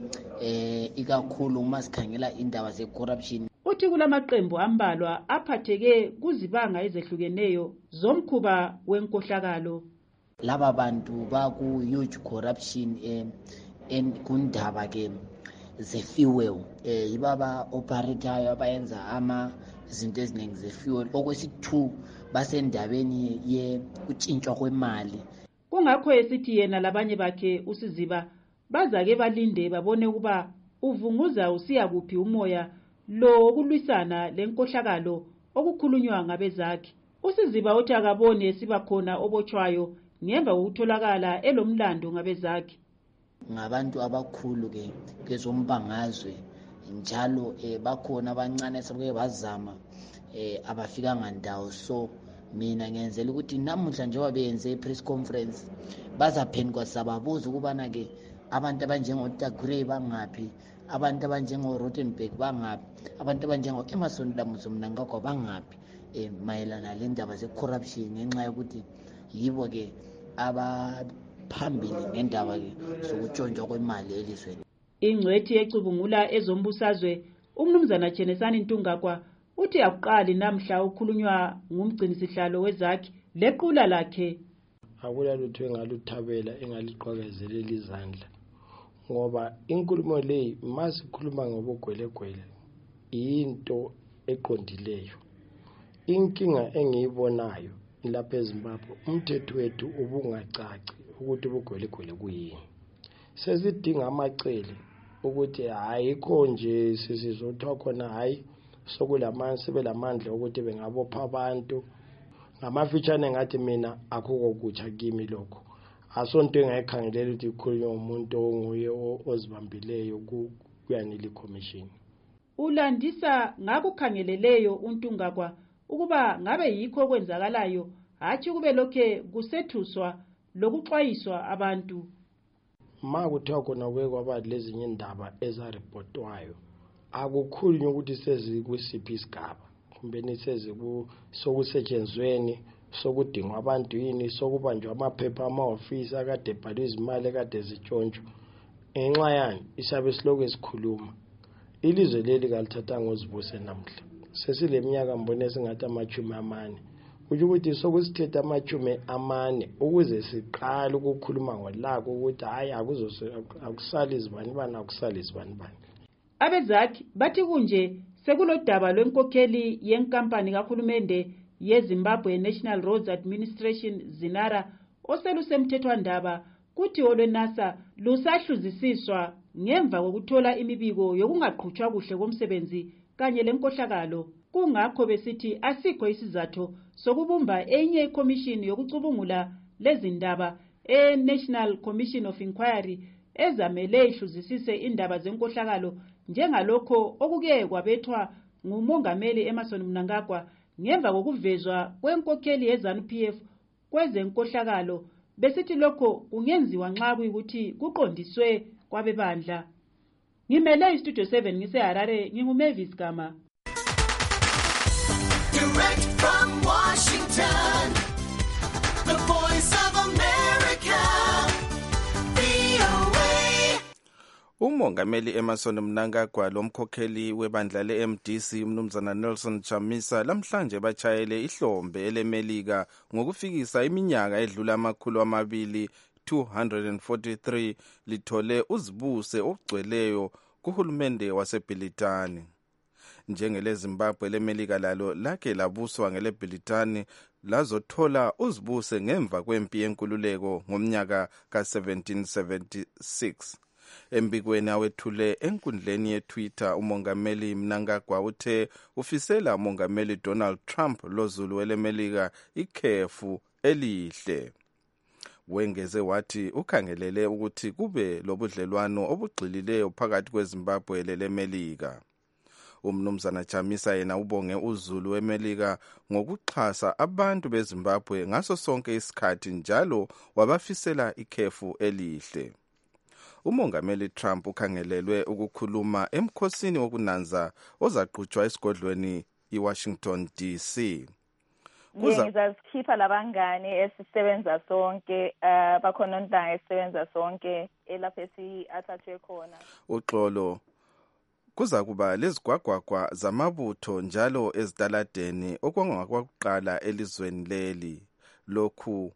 eh ikakhulu uma sikhangela indaba ze-corruption. Uthi kulamaqembu ambalwa aphatheke kuzibanga ezehlukeneyo zomkhuba wenkohlakalo. Laba bantu baku huge corruption eh en kundaba ke ze-fuel eh ibaba operatayo abayenza ama izinto eziningi ze-fuel. Okwesithu basendabeni ye utshintshwa kwemali. Kungakho esithi yena labanye bakhe uSiziba bazake balinde babone kuba uvunguza usiya kuphi umoya lo okulwisana lenkohlakalo okukhulunywa ngabezakhe. uSiziba uthi akabone siba khona obotshwayo ngemva kokutholakala elomlando ngabezakhe. Ngabantu abakhulu ke kezombangazwe njalo eh bakhona abancane sebeke bazama eh abafika ngandawo. So mina ngiyenzela ukuthi namuhla njengoba beyenze i-press conference bazaphendukwa sababuza ukubana ke abantu abanjengo Tagore bangaphi, abantu abanjengo Rottenberg bangaphi, abantu abanjengo Emerson Damuso Mnangagwa bangaphi eh mayelana le ndaba ze-corruption ngenxa yokuthi yibo ke abaphambili ngendaba ke sokutshontshwa kwemali elizweni. Ingcwethi ecubungula ezombusazwe umnumzana Chenesani Ntungagwa uthi akuqali namhla ukhulunywa ngumgcinisihlalo wezakhe lequla lakhe. Akula lutho engaluthabela engaliqhakazelela izandla ngoba inkulumo leyi masikhuluma ngobugwelegwele into eqondileyo. Inkinga engiyibonayo lapha eZimbabwe umthetho wethu ubungacaci ukuthi ubugwelegwele kuyini. Sesidinga amacele ukuthi hayikho nje sisizothwa khona hayi sokulamanzi sebelamandla ukuthi bengabopha abantu. Ngamafitshane ngathi mina akukho kutsha kimi lokho. Asonto engayikhangelela ukuthi ikhulunywa umuntu onguye ozibambileyo kuyanile commission. Ulandisa ngakukhangeleleyo uNtungagwa ukuba ngabe yikho kwenzakalayo hathi kube lokhe kusethuswa lokuxwayiswa abantu. Ma kuthiwa khona kuke kwaba lezinye indaba ezarepotwayo akukhulunywa ukuthi sezi kwisiphi isigaba kumbe niseze ku sokusetshenzweni sokudingwa abantu yini sokubanjwa amaphepha ama-ofisi akade ebhalwe izimali ekade zitshontsho. Ngenxa yani isabe siloku esikhuluma ilizwe leli kalithathanga uzibuse namhla sesile minyaka mbone singathi amachumi amane kuthi ukuthi sokusithethe amachumi amane ukuze siqale ukukhuluma ngolako ukuthi hayi akusali izibani bani akusali izibani bani. Abezakhe bathi kunje sekulodaba lwenkokheli yenkampani kahulumende yeZimbabwe National Roads Administration ZINARA oselusemthethwandaba kuthi olwenasa lusahluzisiswa ngemva kokuthola imibiko yokungaqhutshwa kuhle komsebenzi kanye lenkohlakalo. Kungakho besithi asikho isizathu sokubumba enye iCommission yokucubungula lezindaba e-National Commission of Inquiry ezamele ihluzisise indaba zenkohlakalo njengalokho okuke kwabethwa ngumongameli Emerson Mnangagwa ngemva kokuvezwa kwenkokheli yeZANU P F kwezenkohlakalo. Besithi lokho kungenziwa nxa kuyikuthi kuqondiswe kwabebandla. Ngimele iStudio seven ngiseHarare nginguMavis Gama. Direct from Washington, the Voice of America, V O A. Umongameli Emerson Mnangagwa lomkhokheli webandla le-M D C umnumzana Nelson Chamisa lamhlanje bachayele ihlombe elemelika ngokufikisa iminyaka edlula amakhulu amabili two hundred forty-three lithole uzibuse okugcweleyo kuhulumende waseBrithani. NjengeleZimbabwe leMelika lalo lakhe labuswa ngeleBrithani lazothola uzibuse ngemva kwempi yenkululeko ngomnyaka ka seventeen seventy-six. Embikweni awethule enkundleni yeTwitter umongameli Mnangagwa uthe ufisela umongameli Donald Trump lozulu weleMelika ikhefu elihle. Wengeze wathi ukhangelele ukuthi kube lobudlelwano obugxilileyo phakathi kweZimbabwe leleMelika. Umnumzana Chamisa yena ubonge uzulu weMelika ngokuxhasa abantu beZimbabwe ngaso sonke isikhathi njalo wabafisela ikhefu elihle. Umongameli Trump ukhangelelwe ukukhuluma emkhosini wokunanza ozaqhutshwa esigodlweni iWashington D C. Ngizazikhipha labangani esisebenza sonke uh, bakhona ontanga esisebenza sonke elapha esi-athathwe khona. Uxolo kuza kuba lezigwagwagwa zamabutho njalo ezitaladeni okwangakwakuqala elizweni leli. Lokhu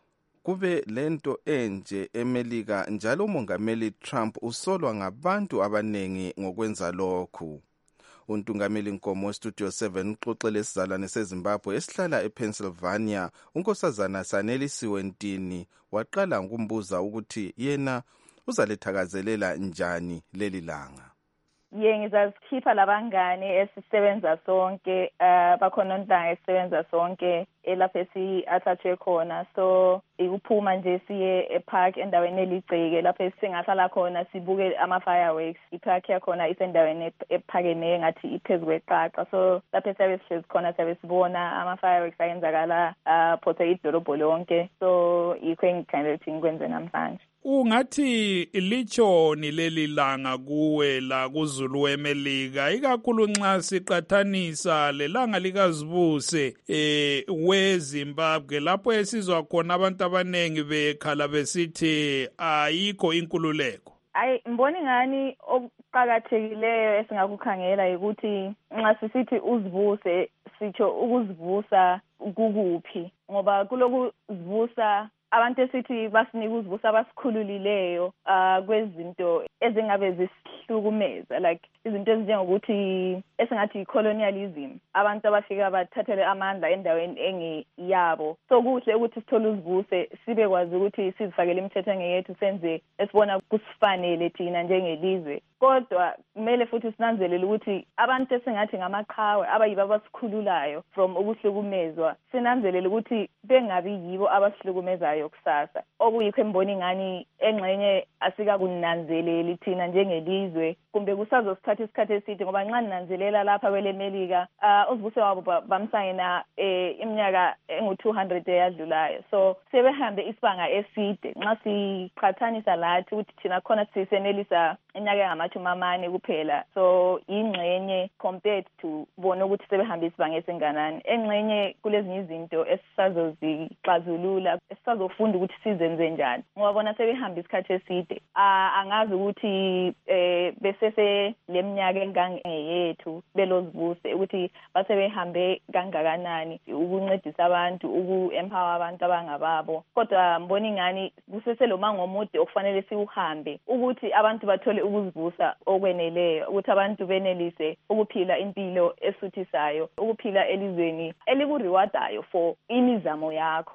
kube lento enje eMelika njalo umongameli Trump usolwa ngabantu abanengi ngokwenza lokhu. Untungameli Nkomo weStudio seven uxoxele isizalwane seZimbabwe esihlala ePennsylvania unkosazana Sanelisiwe Ntini waqala ngokumbuza ukuthi yena uzalethakazelela njani leli langa. Ye ngizazikhipha labangani esisebenza sonke uh, bakhona ontanga esisebenza sonke elapha esi-athathwe khona. So ikuphuma nje siye epark endaweni eligceke lapha singahlala khona sibuke ama-fireworks. Ipark yakhona isendaweni ephakeme ngathi iphezu kweqaqa. So lapha siyabe sihlezi khona siyabe sibona ama-fireworks ayenzakala uh, phose idolobho lonke. So yikho engikhandela ukuthi ngikwenze namhlanje. Ungathi lichoni leli langa kuwe la kuzulu weMelika ikakhulu nxa siqathanisa lelanga likazibuse eh weZimbabwe lapho esizwa khona abantu abanengi bekhala besithi ayikho inkululeko. Ayi mboni ngani okuqhakathekileyo esingakukhangela ukuthi nxa sisithi uzibuse sitsho ukuzivusa kukuphi ngoba kuloku zivusa abantu esithi basinika uzibusa abasikhululileyo uh, kwezinto ezingabe zisihlukumeza like izinto ezinjengokuthi esingathi colonialism abantu abafika bathathele amandla endaweni engiyabo. So kuhle ukuthi sithole uzibuse sibe kwazi ukuthi sizifakele imithetho engeyethu senze esibona kusifanele thina njengelizwe. Kodwa kumele futhi sinanzelele ukuthi abantu esingathi ngamaqhawe abayibo abasikhululayo from ukuhlukumezwa sinanzelele ukuthi bengabi yibo abasihlukumezayo kusasa. Okuyikho emboni ngani engxenye asikakunanzeleli thina njengelizwe kumbe kusazosithatha isikhathi eside ngoba nxa ninanzelela lapha kweleMelika uh, uzibuse wabo bamsayina eh, iminyaka engu two hundred eyadlulayo. So sebehambe isibanga eside nxa siqhathanisa lathi ukuthi thina khona sisenelisa iminyaka engamashumi amane kuphela. So ingxenye compared to bona ukuthi sebehambe isibanga esinganani. Engxenye kulezinye izinto esisazozixazulula esisazofunda ukuthi sizenze njani ngoba bona sebehambe isikhathi eside. Uh, angazi ukuthi eh, besese leminyaka engangeyethu belozibuse ukuthi basebehambe kangakanani ukuncedisa abantu uku-empower abantu abangababo. Kodwa mboni ngani kusese lo mango omude okufanele siuhambe ukuthi abantu bathole ukuzivusa okweneleyo ukuthi abantu benelise ukuphila impilo esuthisayo ukuphila elizweni elikuriwadayo for imizamo yakho.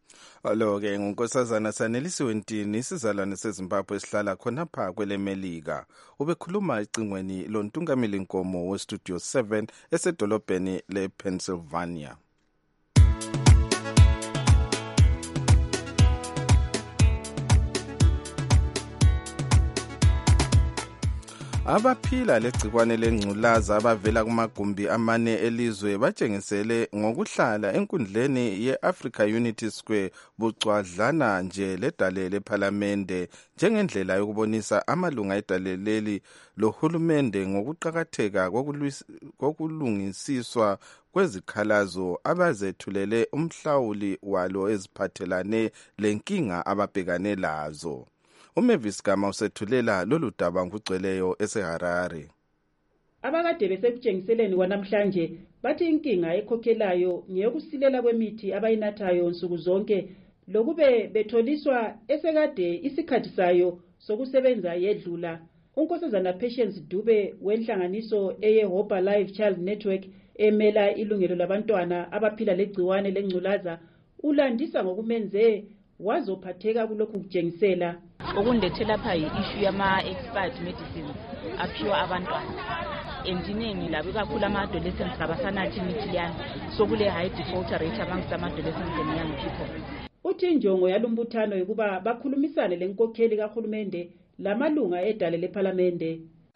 Alo-ke ngunkosazana Sanelisiwe Ntini isizalwane seZimbabwe esihlala khonapha kweleMelika. Ubekhuluma ecingweni lontungameli Nkomo weStudio seven esedolobheni lePennsylvania. Abaphila legcikwane lengculaza abavela kumagumbi amane elizwe batshengisele ngokuhlala enkundleni ye-Africa Unity Square bucwadlana nje ledale lePhalamende njengendlela yokubonisa amalunga edale leli lohulumende ngokuqakatheka kokulungisiswa kwezikhalazo abazethulele umhlawuli walo eziphathelane lenkinga ababhekane lazo. uMavis Gama usethulela lolu daba ngugcweleyo eseHarare. Abakade besekutshengiseleni kwanamhlanje bathi inkinga ekhokhelayo ngeyokusilela kwemithi abayinathayo nsuku zonke lokube betholiswa esekade isikhathi sayo sokusebenza yedlula. Unkosazana Patience Dube wenhlanganiso eyeHopa Live Child Network emela ilungelo labantwana abaphila legciwane lengculaza ulandisa ngokumenze wazophatheka kulokhu kujengisela. Okundethi lapha yi-issue yama-expired medicines aphiwa abantwana. Endiningi labo kakhulu ama-adolescents kabasanathi imithi liyana, so kule high defaulter rate amongst ama-adolescents and young people. Uthi injongo yalumbuthano yokuba bakhulumisane lenkokheli kahulumende lamalunga edale lephalamende.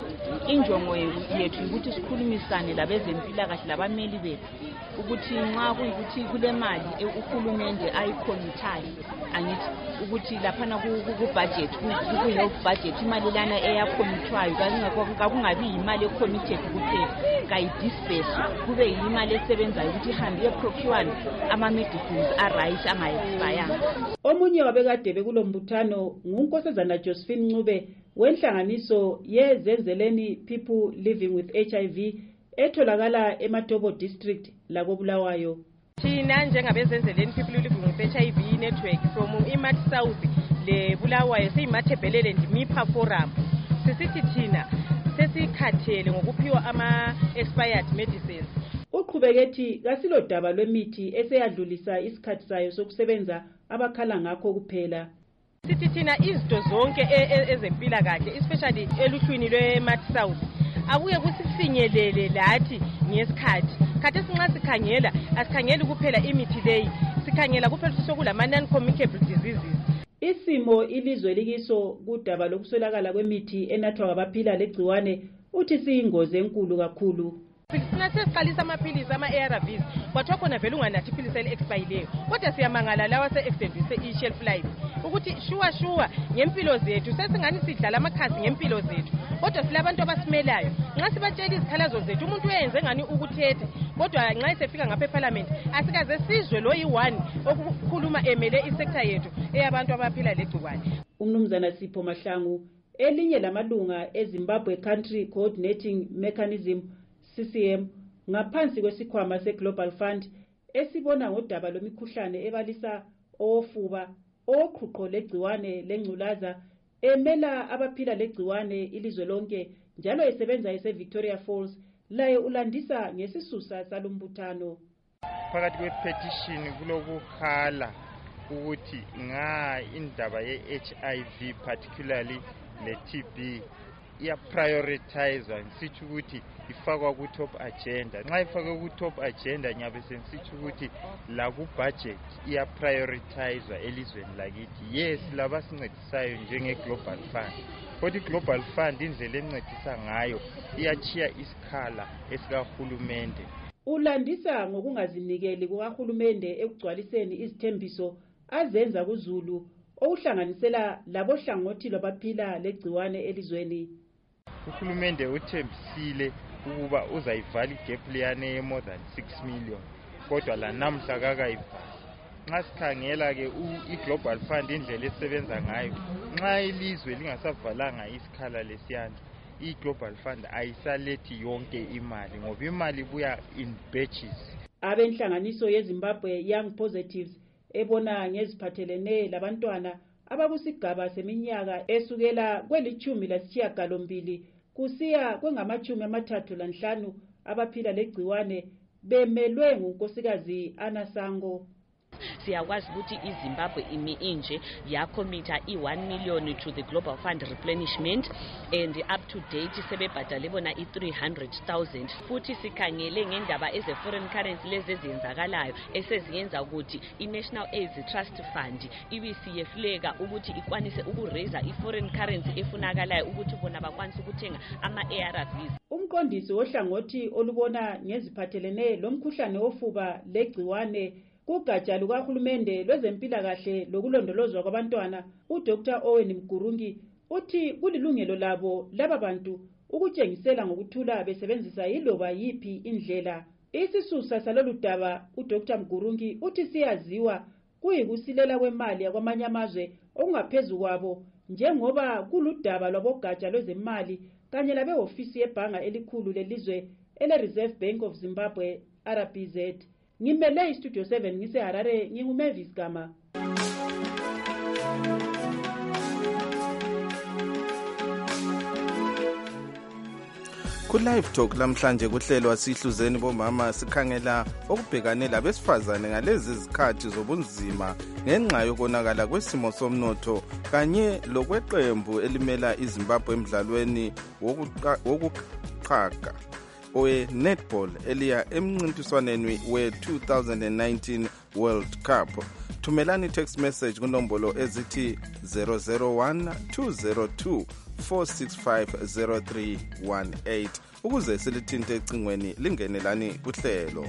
Injongo yethu ukuthi sikhulumisane labezempilakahle labameli bethu ukuthi nxa kuyikuthi kule mali uhulumende ayikhomitayo angithi ukuthi laphana ku-budget ku-health budget imali lana eyakhomitwayo kakungabi yimali ecommitted kuphela kayidisperse kube yimali esebenzayo ukuthi ihambe iyeprocure ama-medicines a-right angaexpayanga. Omunye wabekade bekulo mbuthano ngunkosazana Josephine Ncube wenhlanganiso yezenzeleni People Living with H I V etholakala eMatobo District lakobulawayo. Thina njengabezenzeleni People Living with H I V network from iMat South le Bulawayo siyimathebhelele ndimipha forum sisithi thina sesikhathele ngokuphiwa ama-expired medicines. Uqhubekethi kasilo daba lwemithi eseyadlulisa isikhathi sayo sokusebenza abakhala ngakho kuphela. Sithi thina izinto zonke ezempilakahle especially eluhlwini lweMat South akuye kusifinyelele lathi ngesikhathi. Khathi sinxa sikhangela asikhangeli kuphela imithi leyi sikhangela kuphela sokulama non-communicable diseases. Isimo ilizwe likiso kudaba lokuswelakala kwemithi enathwa ngabaphila legciwane uthi siyingozi enkulu kakhulu. Sina sesiqalisa amaphilisi ama-A R Vs kwathiwa khona vele unganathi iphilisi eli-expayileyo kodwa siyamangala lawa se-extendise i-shelf life ukuthi shuwa shuwa ngempilo zethu sesingani sidlala amakhasi ngempilo zethu kodwa silabantu abasimelayo nxa sibatshela izikhalazo zethu umuntu uyenze ngani ukuthethe kodwa nxa isefika ngapha eParliament asikaze sizwe lo yi-one okukhuluma emele isekta yethu eyabantu abaphila legciwane. Umnumzana Sipho Mahlangu elinye lamalunga eZimbabwe Country Coordinating Mechanism C C M ngaphansi kwesikhwama seGlobal Fund esibona ngodaba lomikhuhlane ebalisa ofuba oqhuqho legciwane lengculaza emela abaphila legciwane ilizwe lonke njalo esebenza eseVictoria Falls laye ulandisa ngesisusa salumbuthano. Phakathi kwepetition kulokukhala ukuthi nga indaba ye-H I V particularly le-T B iya prioritizer ngisitsho ukuthi ifakwa ku top agenda. Nxa ifakwe ku top agenda nyabe sensitsho ukuthi la ku budget iya prioritizwa elizweni lakithi. Yes laba sincedisayo njenge Global Fund. Kodwa iGlobal Fund indlela encedisa ngayo iyachiya isikhala esikahulumende. Ulandisa ngokungazinikeli kuhulumende ekugcwaliseni izithembiso azenza kuZulu okuhlanganisela labo hlangothi lwabaphila legciwane elizweni. Uhulumende uthembisile ukuba uzayivala igap liyane ye more than six million kodwa la namhla kakayivali. Nxa sikhangela ke iGlobal Fund indlela esebenza ngayo nxa ilizwe lingasavalanga isikhala lesiyana iGlobal Fund ayisalethi yonke imali ngoba imali ibuya in batches. Abenhlanganiso yeZimbabwe Young Positives ebona ngeziphathelene labantwana abakusigaba seminyaka esukela kwelichumi lasishiyagalombili kusiya kwengamachumi amathathu lanhlanu abaphila legciwane bemelwe ngunkosikazi Anasango. Siyakwazi ukuthi iZimbabwe imi inje yakomita i-one million to the Global Fund replenishment and up to date sebebhadale bona i-three hundred thousand. Futhi sikhangele ngendaba eze-foreign currency lezi ezenzakalayo eseziyenza ukuthi i-National AIDS Trust Fund ibisiyehluleka ukuthi ikwanise ukuraise i-foreign currency efunakalayo ukuthi bona bakwanise ukuthenga ama-A R Vs. Umqondisi wohlangothi olubona ngeziphathelene lomkhuhlane wofuba legciwane kugatsha lukahulumende lwezempilakahle lokulondolozwa kwabantwana uDr Owen Mgurungi uthi kulilungelo labo laba bantu ukutshengisela ngokuthula besebenzisa yiloba yipi indlela. Isisusa salolu daba uDr Mgurungi uthi siyaziwa kuyikusilela kwemali yakwamanye amazwe okungaphezulu kwabo njengoba kuludaba lwabogatsha lwezemali kanye labehofisi yebhanga elikhulu lelizwe ele Reserve Bank of Zimbabwe R B Z. Ngimele iStudio seven ngise Harare nginguMavis Gama. Ku-Live Talk lamhlanje kuhlelwa sihluzeni bomama sikhangela okubhekane labesifazane ngalezi zikhathi zobunzima ngenxa yokonakala kwesimo somnotho kanye lokweqembu elimela iZimbabwe emdlalweni wokuqhaga owe-netball eliya emncintiswaneni we-two thousand nineteen World Cup. Thumelani text message kunombolo ezithi zero zero one two zero two four six five zero three one eight ukuze silithinte ecingweni lingenelani kuhlelo.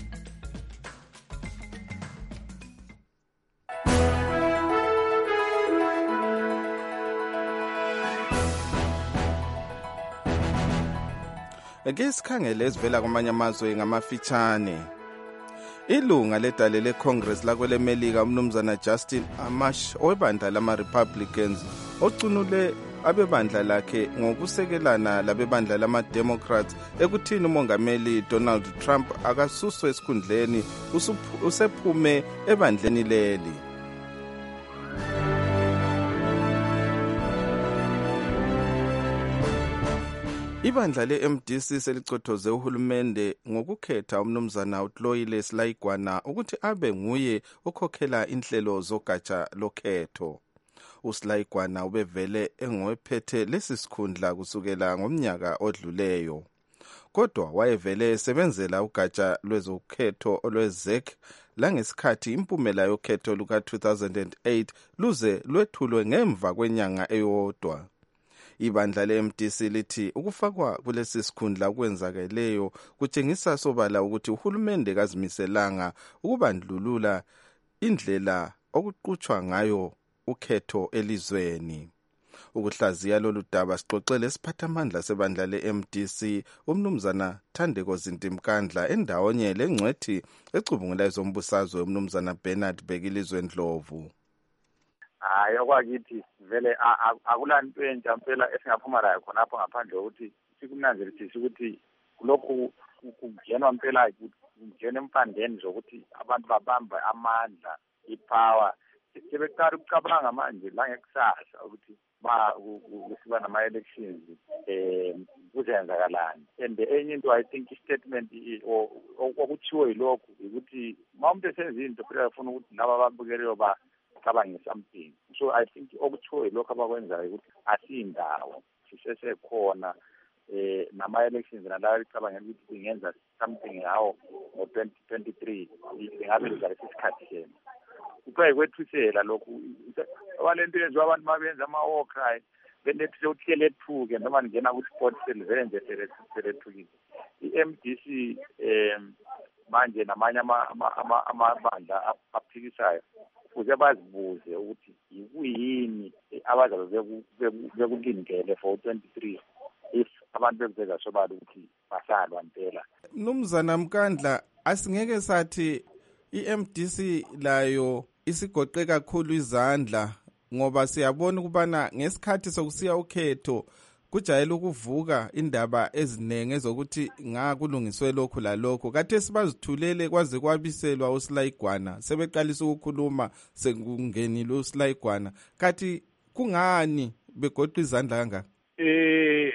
Ake sikhangele ezivela kwamanye amazwe ngamafitshane. Ilunga ledale leCongress lakwele Melika umnumzana Justin Amash owebandla lama-Republicans ocunule abebandla lakhe ngokusekelana labebandla lama-Democrats ekuthini umongameli Donald Trump akasuswe esikhundleni usephume ebandleni leli. Ibandla le-M D C selicothoze uhulumende ngokukhetha umnumzana uTloile Slaigwana ukuthi abe nguye okhokhela inhlelo zogatsha lokhetho. uSlaigwana ubevele engowephethe lesi sikhundla kusukela ngomnyaka odluleyo. Kodwa wayevele esebenzela ugatsha lwezokhetho olwe-Z E C langesikhathi impumela yokhetho luka-two thousand eight luze lwethulwe ngemva kwenyanga eyodwa. Ibandla le-M D C lithi ukufakwa kulesi sikhundla okwenzakeleyo kutshengisa sobala ukuthi uhulumende kazimiselanga ukubandlulula indlela okuqhutshwa ngayo ukhetho elizweni. Ukuhlaziya lolu daba sixoxele isiphathamandla sebandla le-M D C umnumzana Thandeko Zintimkandla endawonye lengcwethi ecubungula ezombusazwe umnumzana Bernard Bekilizwe Ndlovu. Hayi okwakithi vele akulanto entsha mpela esingaphuma layo khonapho ngaphandle ukuthi sikunanzelisise ukuthi kulokhu kungenwa mpela kungena empandeni zokuthi abantu babamba amandla ipower sebeqala ukucabanga manje la ngekusasa ukuthi ba kusiba nama-elections eh kuzenzakalani. And enye into I think i-statement okuthiwo yilokhu ukuthi uma umuntu esenza into phela ufuna ukuthi laba ababukeleyo ba cabanga something. So I think okuthiwo lokho abakwenzayo ukuthi asindawo sisesekhona eh nama-elections nalabo icabanga ukuthi ingenza something yawo ngo-twenty twenty-three ingabe lizalesi sikhathi sena. Kuqhaye kwethusela lokhu walento yenziwa abantu mabenza ama-war cry benethi sewuthi lethuke noma ngena ku-sport selivenze selethukile. I-M D C um manje namanye amabandla aphikisayo kuze bazibuze ukuthi yikuyini abazabe bekulindele for twenty-three if abantu bekuveza sobala ukuthi basalwa mpela. Mnumzana Mkandla, asingeke sathi i-M D C layo isigoqe kakhulu izandla ngoba siyabona ukubana ngesikhathi sokusiya ukhetho kujayele ukuvuka indaba eziningi ezokuthi ngakulungiswe lokhu lalokho. Kade sibazithulele kwaze kwabiselwa uSlaigwana sebeqalisa ukukhuluma sekungenile uSlaigwana. Kathi kungani begoqa izandla kangaka? Eh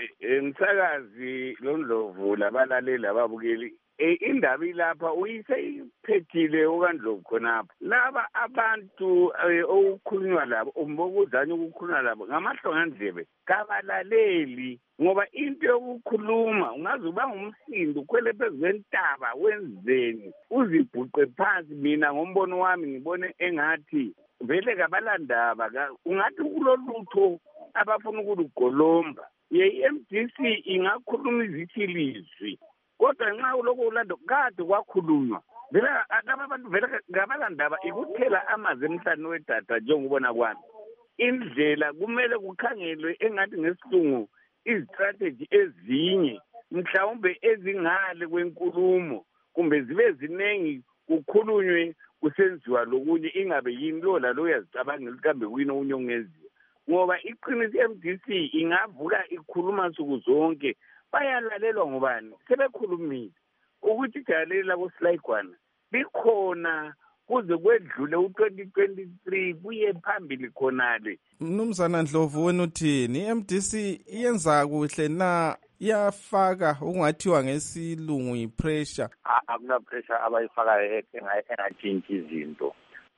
umsakazi loNdlovu labalaleli ababukeli indaba ilapha uyiseyiphethile okaNdlovu khonapha. Laba abantu okukhulunywa labo umbokuzanye ukukhulunywa labo ngamahlongandlebe kabalaleli ngoba into yokukhuluma ungaze uba ngumsindo ukhwele phezu kwentaba wenzeni uzibhuqe phansi. Mina ngombono wami ngibone engathi vele kabalandaba ungathi kulolutho abafuna ukulugolomba. Ye-M D C ingakhuluma izithilizwi kodwa nxa uloko ulando kade kwakhulunywa vele abantu vele ngabalandaba ikuthela amazi emhlane wedada njengobona kwami. Indlela kumele kukhangelwe engathi ngesilungu izistrategy ezinye mhlawumbe ezingale kwenkulumo kumbe zibe zinengi kukhulunywe kusenziwa lokunye ingabe yini lo lalo uyazicabangela kambe kuyini okunye ongeziwa ngoba iqiniso i-M D C ingavuka ikhuluma nsuku zonke bayalalelwa ngobani sebekhulumile ukuthi jalela koSlaigwana likhona kuze kwedlule u-twenty twenty-three kuye phambili khonale. Mnumzana Ndlovu wena uthini i-M D C iyenza kuhle na iyafaka okungathiwa ngesilungu yi-pressure? Akuna pressure abayifakayo engatshintshi izinto.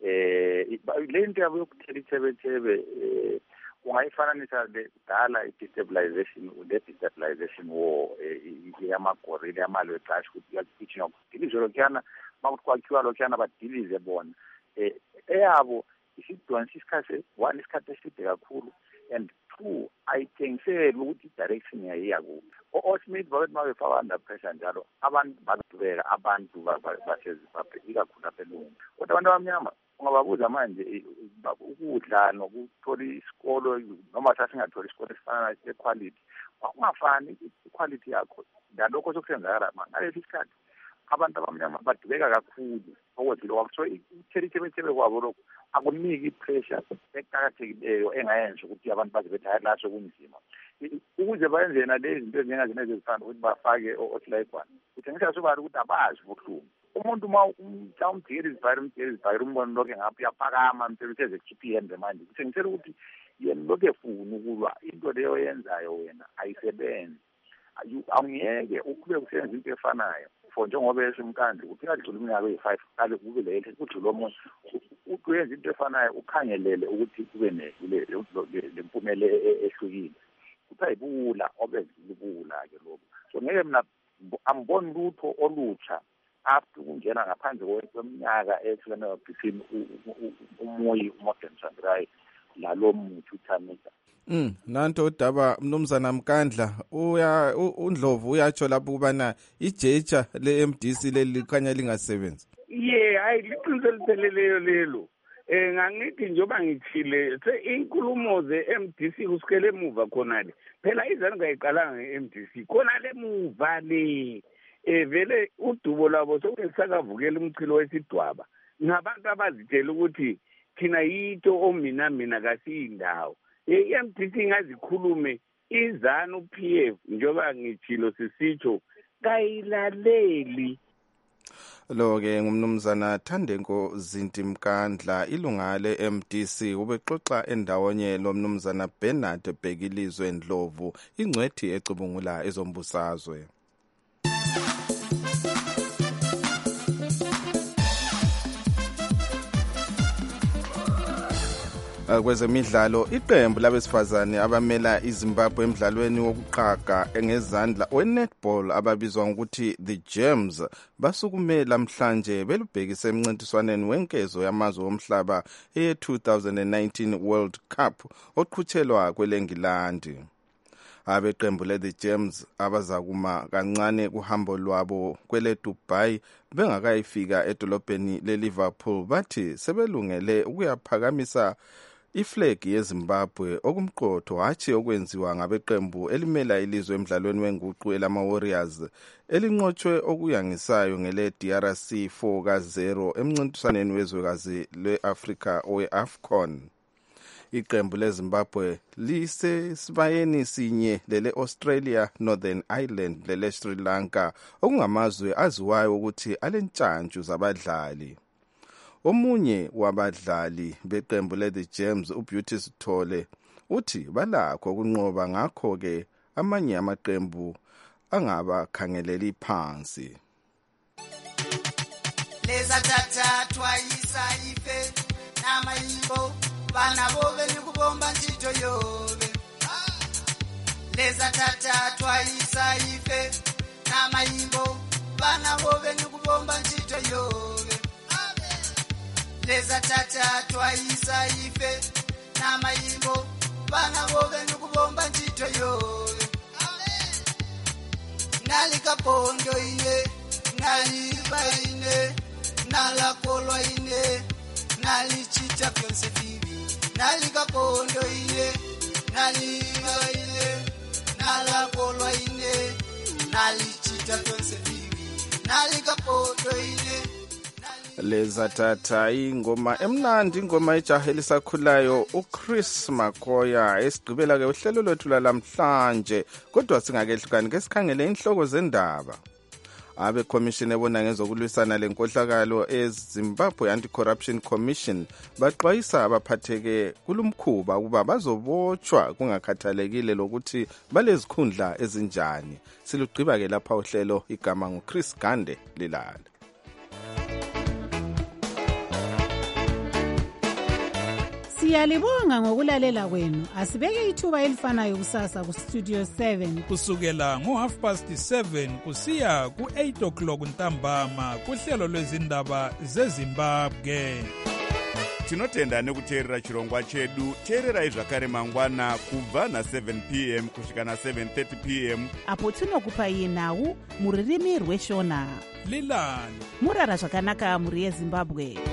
Eh le nto yabo yokuthela ithebethebe eh ungayifananisa lekudala i-destabilization le-destabilization war yamagorilla yamalwe ecashi ukuthi yakuthiwa ilizwe lokhuyana makuthi kwakhiwa lokhuyana badilize bona eh eyabo isidonsa isikhathi one isikhathi eside kakhulu and two ayithengisele ukuthi i-direction yayiya kuphi. O-Smith babethi uma befaka under pressure njalo abantu badubeka abantu basezimbabwe ikakhulu apha elungu kodwa abantu abamnyama ungababuza manje ukudla nokuthola isikolo noma sasingatholi isikolo esifana ne-quality kungafani i-quality yakho nalokho sokusenzakala ngalesi isikhathi abantu abamnyama badubeka kakhulu ukuthi lokho so ithebethebe kwabo lokho akuniki i-pressure eqakathekileyo engayenza ukuthi abantu baze bethi hayi laso kunzima ukuze bayenze na lezi zinto ezingazi nezifana ukuthi bafake o-otilayigwana kutshengisa sobala ukuthi abazi ubuhlungu umuntu uma umthengeli izibhayiri umthengeli izibhayiri umbone lokho ngapha uyaphakama msebenzi ezekhipha ihembe manje kuthengisela ukuthi yena lokho efuna ukulwa into leyo yenzayo wena ayisebenzi awungeke uqhubeke usenza into efanayo for njengoba esimkandla ukuthi kadlula iminyaka eyi-five kale kube lele kudlula omunye uyenza into efanayo ukhangelele ukuthi kube lempumela ehlukile kuthi ayibula obezile ubula-ke lokho so ngeke mina angiboni lutho olutsha after kungena ngaphandle kweminyaka ehlukeneyo between umuyi uMorgan Tsvangirai lalo muntu uThamisa. Mm nanto udaba mnumzana Mkandla uya uNdlovu uyatsho lapho kubana ijeja le-M D C leli khanya lingasebenzi. Ye hayi liqiniso elipheleleyo lelo. Eh ngangithi njoba ngithile se inkulumo ze-M D C kusikele emuva khonale. Phela izana ngayiqalanga nge-M D C khonale emuva le. Eh vele udubo lwabo sokusakavukela umchilo wesidwaba. Ngabantu abazitshela ukuthi thina yito omina mina kasiyindawo. I-M D C ngazikhulume izana u-P F njoba ngithilo sisitsho kayilaleli. Lo-ke ngumnumzana Thandenko Zinti Mkandla ilunga le-M D C ubexoxa endawonye lo mnumzana Bernard Bhekilizwe Ndlovu ingcwethi ecubungula ezombusazwe. Kwezemidlalo iqembu labesifazane abamela iZimbabwe emidlalweni wokuqhaga engezandla we-netball ababizwa ngokuthi the Gems basukume lamhlanje belubhekise emncintiswaneni wenkezo yamazwe omhlaba eye-two thousand nineteen World Cup oqhutshelwa kwelengilandi. Abeqembu le-The Gems abazakuma kancane kuhambo lwabo kwele Dubai bengakayifika edolobheni le-Liverpool bathi sebelungele ukuyaphakamisa iflag yeZimbabwe okumqotho hatshi okwenziwa ngabeqembu elimela ilizwe emidlalweni wenguqu elama-Warriors elinqotshwe okuyangisayo ngele-D R C four ka zero emncintiswaneni wezwekazi lwe-Afrika owe-AFCON. Iqembu leZimbabwe lisesibayeni sinye lele-Australia, Northern Ireland lele-Sri Lanka okungamazwe aziwayo ukuthi alentshantshu zabadlali. Omunye wabadlali beqembu le-The Gems uBeauty Sithole uthi balakho ukunqoba ngakho-ke amanye amaqembu angabakhangeleli phansi. Lezathathwa yisayife namayimbo bana bobe nikubomba ntito yobe. Lezathathwa yisayife namayimbo bana bobe nikubomba ntito yobe. Lezathathwa yisayife namayimbo bana bobe nikubomba ntito yobe. Nalikapondo ine naliba ine nalakolwa ine nalichita pyonse fibi nalikapondo ine naliba ine nalakolwa ine nalichita pyonse fibi nalikapondo ine. Lezathatha ingoma emnandi ingoma ejaha elisakhulayo uChris Makoya esigqibela ke uhlelo lwethu lamhlanje kodwa singakehlukani ke sikhangele inhloko zendaba. abekhomishini ebona ngezokulwisana lenkohlakalo eZimbabwe Anti-Corruption Commission baxwayisa abaphatheke kulumkhuba ukuba bazobotshwa kungakhathalekile lokuthi balezikhundla ezinjani. Silugqiba-ke lapha uhlelo, igama nguChris Gande Lilala. Siyalibonga ngokulalela kwenu. Asibeke ithuba elifanayo kusasa ku Studio seven kusukela ngo half past seven kusiya ku eight o'clock ntambama kuhlelo lwezindaba zeZimbabwe. Tinotenda nekuteerera chirongwa chedu. Teererai zvakare mangwana kubva na seven p m kusvika na seven thirty p m apo tinokupai nhau muririmi rweshona. Lilala murara zvakanaka muri yeZimbabwe.